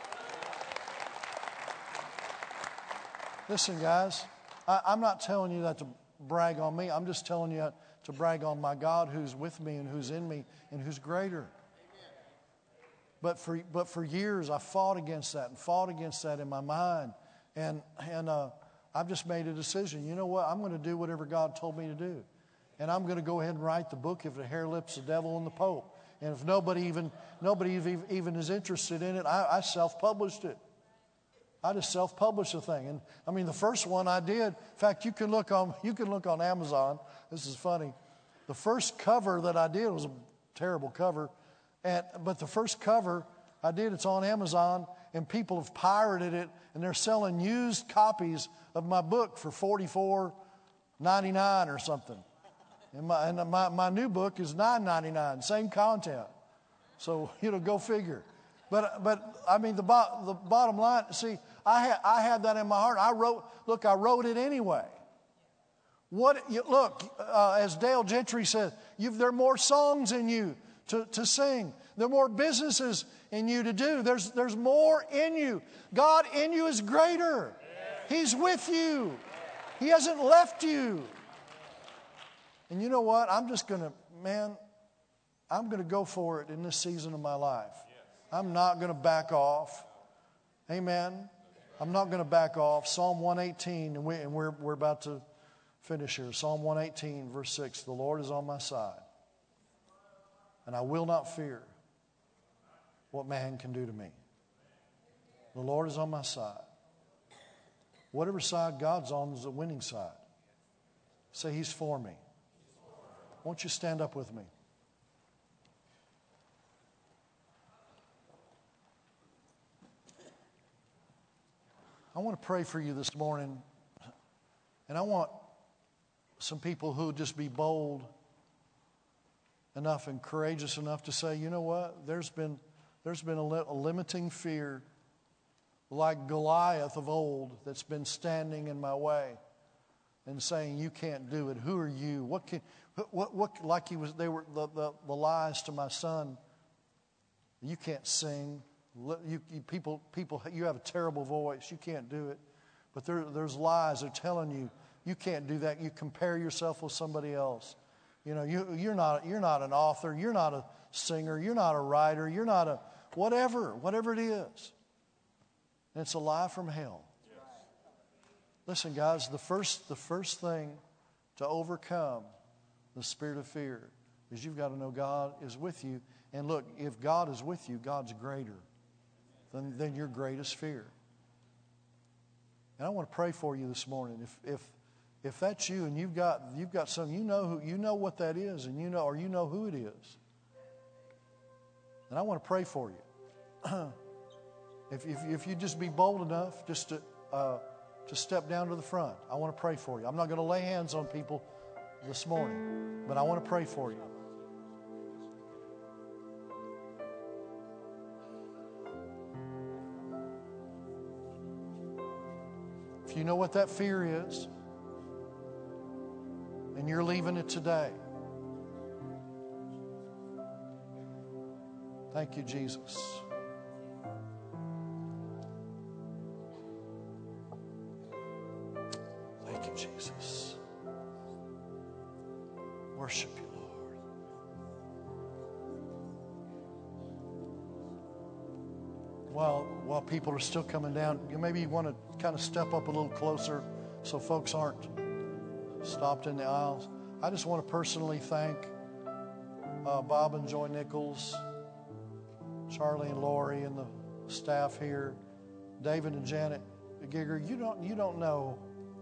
Listen, guys, I'm not telling you that to brag on me. I'm just telling you to brag on my God who's with me and who's in me and who's greater. But for years, I fought against that in my mind. And I've just made a decision. You know what? I'm going to do whatever God told me to do. And I'm going to go ahead and write the book if it hair lips the devil and the Pope. And if nobody even is interested in it, I self-published it. I just self-published the thing. And I mean, the first one I did, in fact, you can look on Amazon. This is funny. The first cover that I did was a terrible cover. But the first cover I did, it's on Amazon, and people have pirated it, and they're selling used copies of my book for $44.99 or something. And my new book is $9.99, same content. So, go figure. But I mean, the bottom line, see, I had that in my heart. I wrote it anyway. As Dale Gentry said, there are more songs in you to sing. There are more businesses in you to do. There's more in you. God in you is greater. He's with you. He hasn't left you. And you know what? I'm going to go for it in this season of my life. I'm not going to back off. Amen. I'm not going to back off. Psalm 118, and we're about to finish here. Psalm 118, verse 6. The Lord is on my side, and I will not fear what man can do to me. The Lord is on my side. Whatever side God's on is the winning side. Say, He's for me. Won't you stand up with me? I want to pray for you this morning, and I want some people who just be bold enough and courageous enough to say, you know what, there's been a limiting fear like Goliath of old that's been standing in my way and saying, you can't do it. Who are you? What like they were the lies to my son. You can't sing. People, you have a terrible voice. You can't do it. But there's lies. They're telling you, you can't do that. You compare yourself with somebody else. You know, you're not an author, you're not a singer, you're not a writer, you're not a whatever it is. And it's a lie from hell. Listen, guys, the first thing to overcome the spirit of fear is you've got to know God is with you. And look, if God is with you, God's greater than your greatest fear. And I want to pray for you this morning. If that's you and you've got some, you know what that is, and you know who it is. And I want to pray for you. If you just be bold enough just to step down to the front, I want to pray for you. I'm not going to lay hands on people this morning, but I want to pray for you. If you know what that fear is, and you're leaving it today, thank you, Jesus. Thank you, Jesus. Worship you, Lord. While people are still coming down, maybe you want to kind of step up a little closer so folks aren't stopped in the aisles. I just want to personally thank Bob and Joy Nichols, Charlie and Lori and the staff here, David and Janet Gigger. You don't know.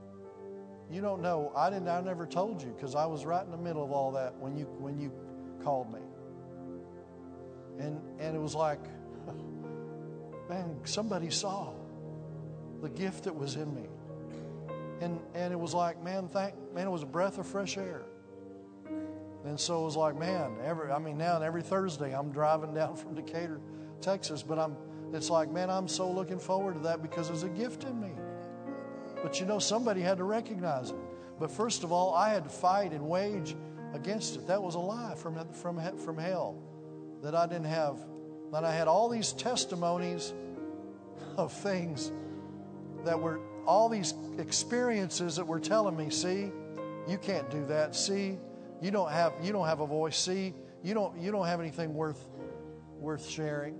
I never told you because I was right in the middle of all that when you called me. And it was like, man, somebody saw the gift that was in me. And it was like, man, it was a breath of fresh air. And so it was like, man, now every Thursday I'm driving down from Decatur, Texas, but it's like, man, I'm so looking forward to that because there's a gift in me. But somebody had to recognize it. But first of all, I had to fight and wage against it. That was a lie from hell that I didn't have. That I had all these testimonies of things that were all these experiences that were telling me, see, you can't do that. See, you don't have a voice. See, you don't have anything worth sharing.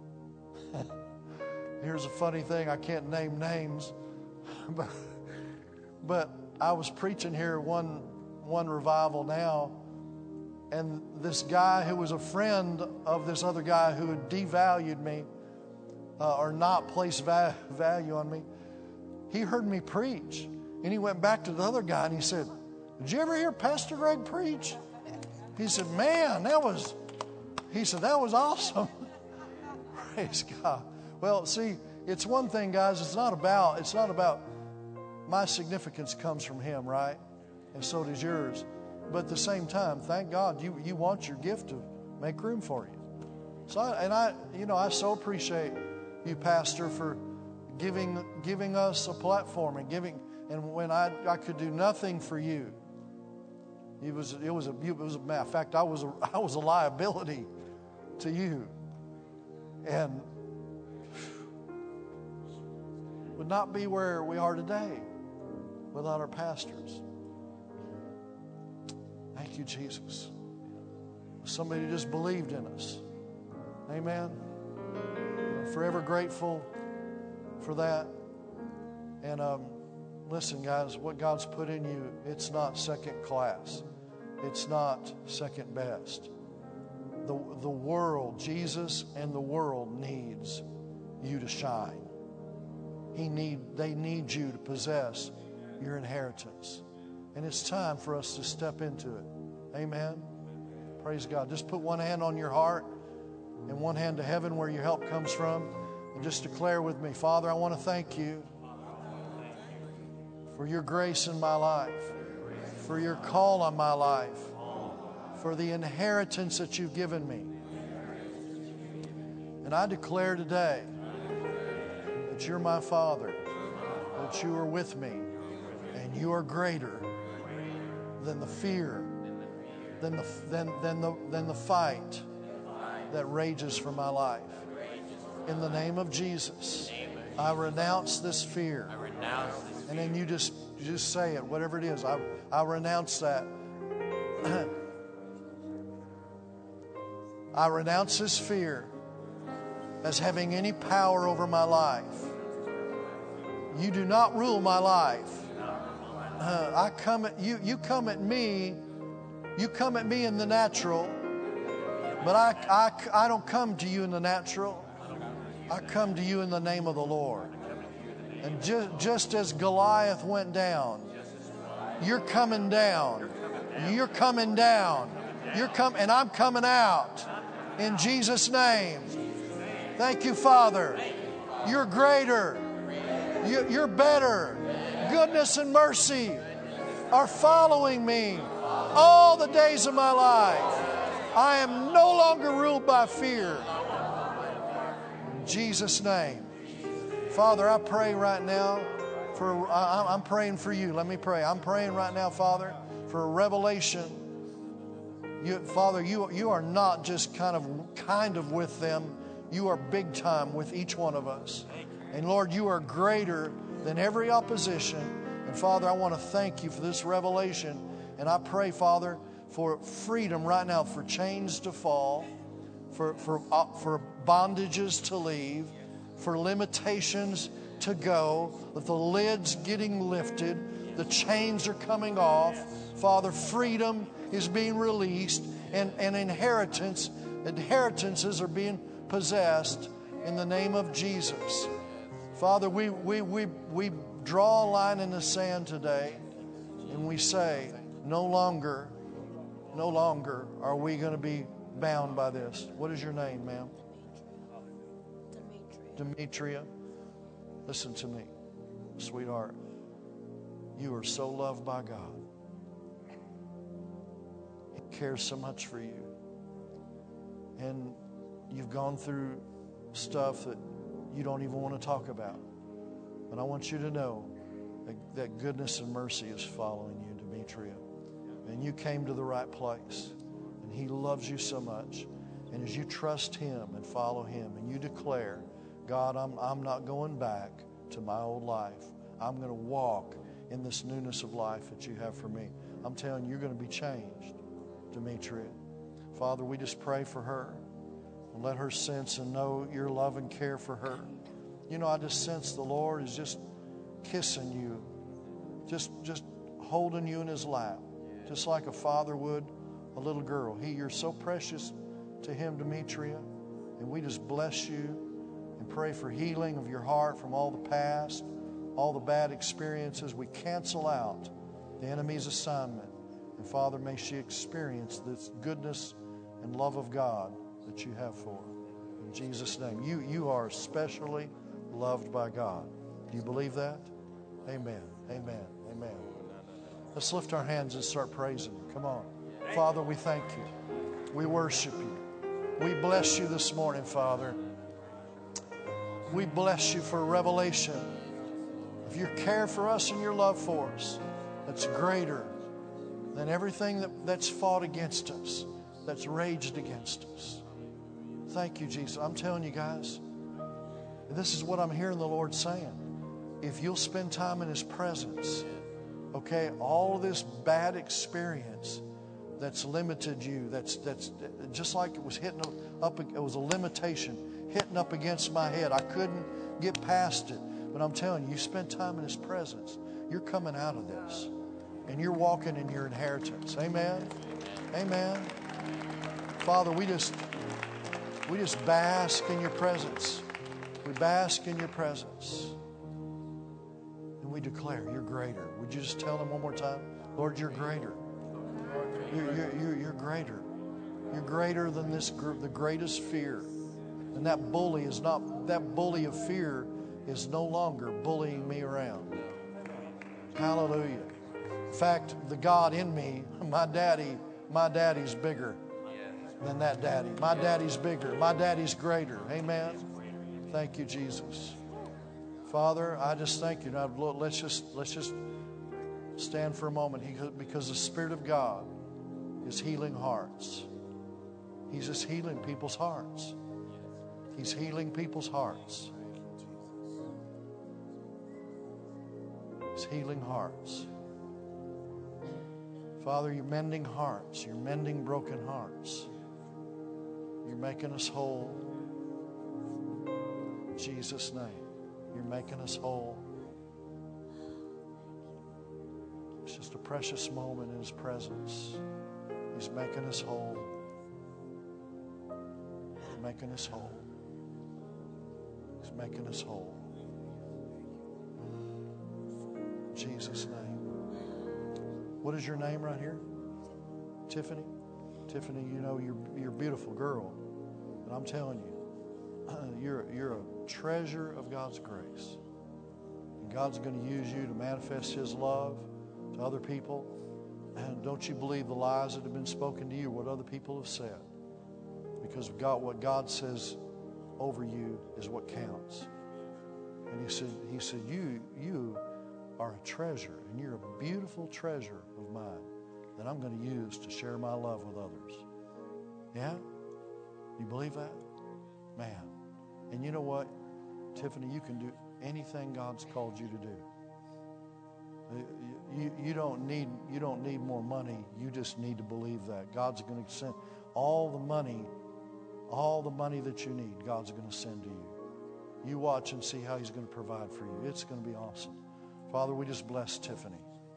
Here's a funny thing. I can't name names, but I was preaching here one revival now, and this guy who was a friend of this other guy who had devalued me or not placed value on me, he heard me preach, and he went back to the other guy and he said, "Did you ever hear Pastor Greg preach?" He said, "Man, that was awesome." Praise God. Well, see, it's one thing, guys. It's not about my significance comes from Him, right? And so does yours. But at the same time, thank God you want your gift to make room for you. So I so appreciate you, Pastor, for giving us a platform and when I could do nothing for you. It was a matter of fact, I was a liability to you, and would not be where we are today without our pastors. Thank you, Jesus. Somebody just believed in us. Amen. I'm forever grateful for that. And listen, guys, what God's put in you, it's not second class. It's not second best. The world, Jesus and the world needs you to shine. They need you to possess your inheritance. And it's time for us to step into it. Amen. Praise God. Just put one hand on your heart and one hand to heaven where your help comes from. And just declare with me, Father, I want to thank you for your grace in my life, for your call on my life, for the inheritance that you've given me. And I declare today that you're my Father, that you are with me, and you are greater than the fear, than the fight that rages for my life. In the name of Jesus, I renounce this fear. And then you just say it, whatever it is. I renounce that. I renounce this fear as having any power over my life. You do not rule my life. I come at you. You come at me. You come at me in the natural, but I don't come to you in the natural. I come to you in the name of the Lord. And just as Goliath went down, you're coming down. You're coming down. And I'm coming out in Jesus' name. Thank you, Father. You're greater. You're better. Goodness and mercy are following me all the days of my life. I am no longer ruled by fear. In Jesus' name. Father, I pray right now I'm praying for you. Let me pray. I'm praying right now, Father, for a revelation. Father, you are not just kind of with them. You are big time with each one of us. And Lord, you are greater than every opposition. And Father, I want to thank you for this revelation. And I pray, Father, for freedom right now, for chains to fall, for bondages to leave, for limitations to go, that the lid's getting lifted, the chains are coming off. Father, freedom is being released, and inheritances are being possessed in the name of Jesus. Father, we draw a line in the sand today, and we say, no longer are we going to be bound by this. What is your name, ma'am? Demetria. Listen to me, sweetheart. You are so loved by God. He cares so much for you. And you've gone through stuff that you don't even want to talk about. But I want you to know that goodness and mercy is following you, Demetria. And you came to the right place. And He loves you so much. And as you trust Him and follow Him and you declare, God, I'm not going back to my old life. I'm going to walk in this newness of life that you have for me. I'm telling you, you're going to be changed, Demetria. Father, we just pray for her. And let her sense and know your love and care for her. You know, I just sense the Lord is just kissing you, just holding you in His lap, just like a father would a little girl. You're so precious to Him, Demetria, and we just bless you and pray for healing of your heart from all the past, all the bad experiences. We cancel out the enemy's assignment, and Father, may she experience this goodness and love of God that you have for her. In Jesus' name. You are especially loved by God. Do you believe that? Amen. Amen. Amen. Let's lift our hands and start praising Him. Come on. Father, we thank you. We worship you. We bless you this morning, Father. We bless you for a revelation of your care for us and your love for us that's greater than everything that's fought against us, that's raged against us. Thank you, Jesus. I'm telling you guys, this is what I'm hearing the Lord saying. If you'll spend time in His presence, okay, all of this bad experience that's limited you, that's just like it was hitting up, it was a limitation hitting up against my head. I couldn't get past it. But I'm telling you, you spend time in His presence, you're coming out of this. And you're walking in your inheritance. Amen? Amen. Father, we just bask in your presence. We bask in your presence. And we declare, you're greater. Would you just tell them one more time? Lord, you're greater. You're greater. You're greater than this group, the greatest fear. And that bully of fear is no longer bullying me around. Hallelujah. In fact, the God in me, my daddy's bigger than that daddy. My daddy's bigger. My daddy's greater. Amen. Thank you, Jesus. Father, I just thank you. Now, let's just stand for a moment, because the Spirit of God is healing hearts. He's just healing people's hearts. He's healing people's hearts. He's healing hearts. Father, you're mending hearts. You're mending broken hearts. making us whole. In Jesus' name, you're making us whole. It's just a precious moment in His presence. He's making us whole. He's making us whole. He's making us whole. In Jesus' name. What is your name right here? Tiffany? Tiffany, you know, you're a beautiful girl. And I'm telling you, you're a treasure of God's grace. And God's going to use you to manifest His love to other people. And don't you believe the lies that have been spoken to you, what other people have said. Because what God says over you is what counts. And He said, you are a treasure, and you're a beautiful treasure of mine that I'm going to use to share my love with others. Yeah? You believe that? Man. And you know what? Tiffany, you can do anything God's called you to do. You don't need more money. You just need to believe that. God's going to send all the money that you need, God's going to send to you. You watch and see how He's going to provide for you. It's going to be awesome. Father, we just bless Tiffany.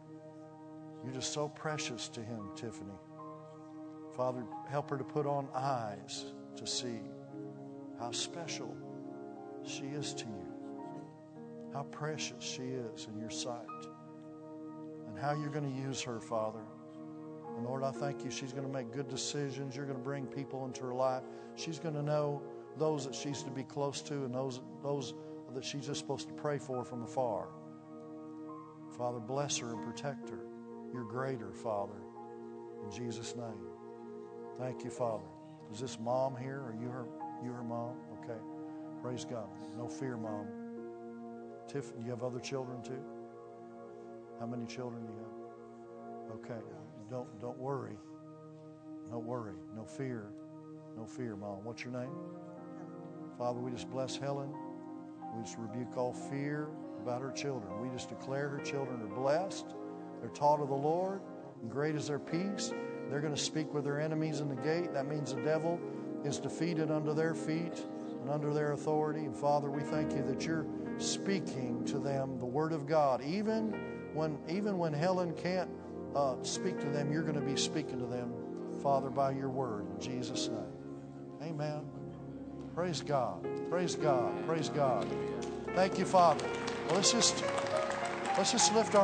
You're just so precious to Him, Tiffany. Father, help her to put on eyes to see how special she is to you, how precious she is in your sight, and how you're going to use her, Father. And Lord, I thank you. She's going to make good decisions. You're going to bring people into her life. She's going to know those that she's to be close to and those that she's just supposed to pray for from afar. Father, bless her and protect her. You're greater, Father. In Jesus' name. Thank you, Father. Is this mom here? Are you her mom? Okay. Praise God. No fear, Mom. Tiff, do you have other children too? How many children do you have? Okay. Don't worry. Don't worry. No fear. No fear, Mom. What's your name? Father, we just bless Helen. We just rebuke all fear about her children. We just declare her children are blessed. They're taught of the Lord, and great is their peace. They're going to speak with their enemies in the gate. That means the devil is defeated under their feet and under their authority. And Father, we thank you that you're speaking to them the Word of God. Even when Helen can't speak to them, you're going to be speaking to them, Father, by your Word. In Jesus' name. Amen. Praise God. Praise God. Praise God. Thank you, Father. Well, let's just lift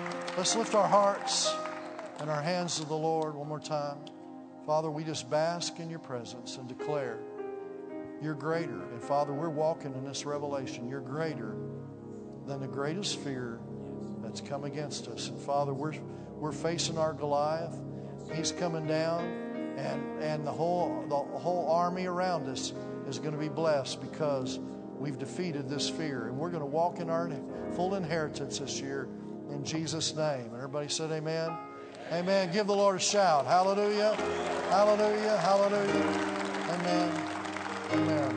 our hearts and our hands to the Lord one more time. Father, we just bask in your presence and declare you're greater. And Father, we're walking in this revelation. You're greater than the greatest fear that's come against us. And Father, we're facing our Goliath. He's coming down, and the whole army around us is going to be blessed because we've defeated this fear. And we're going to walk in our full inheritance this year in Jesus' name. And everybody said amen. Amen. Give the Lord a shout. Hallelujah. Hallelujah. Hallelujah. Amen. Amen.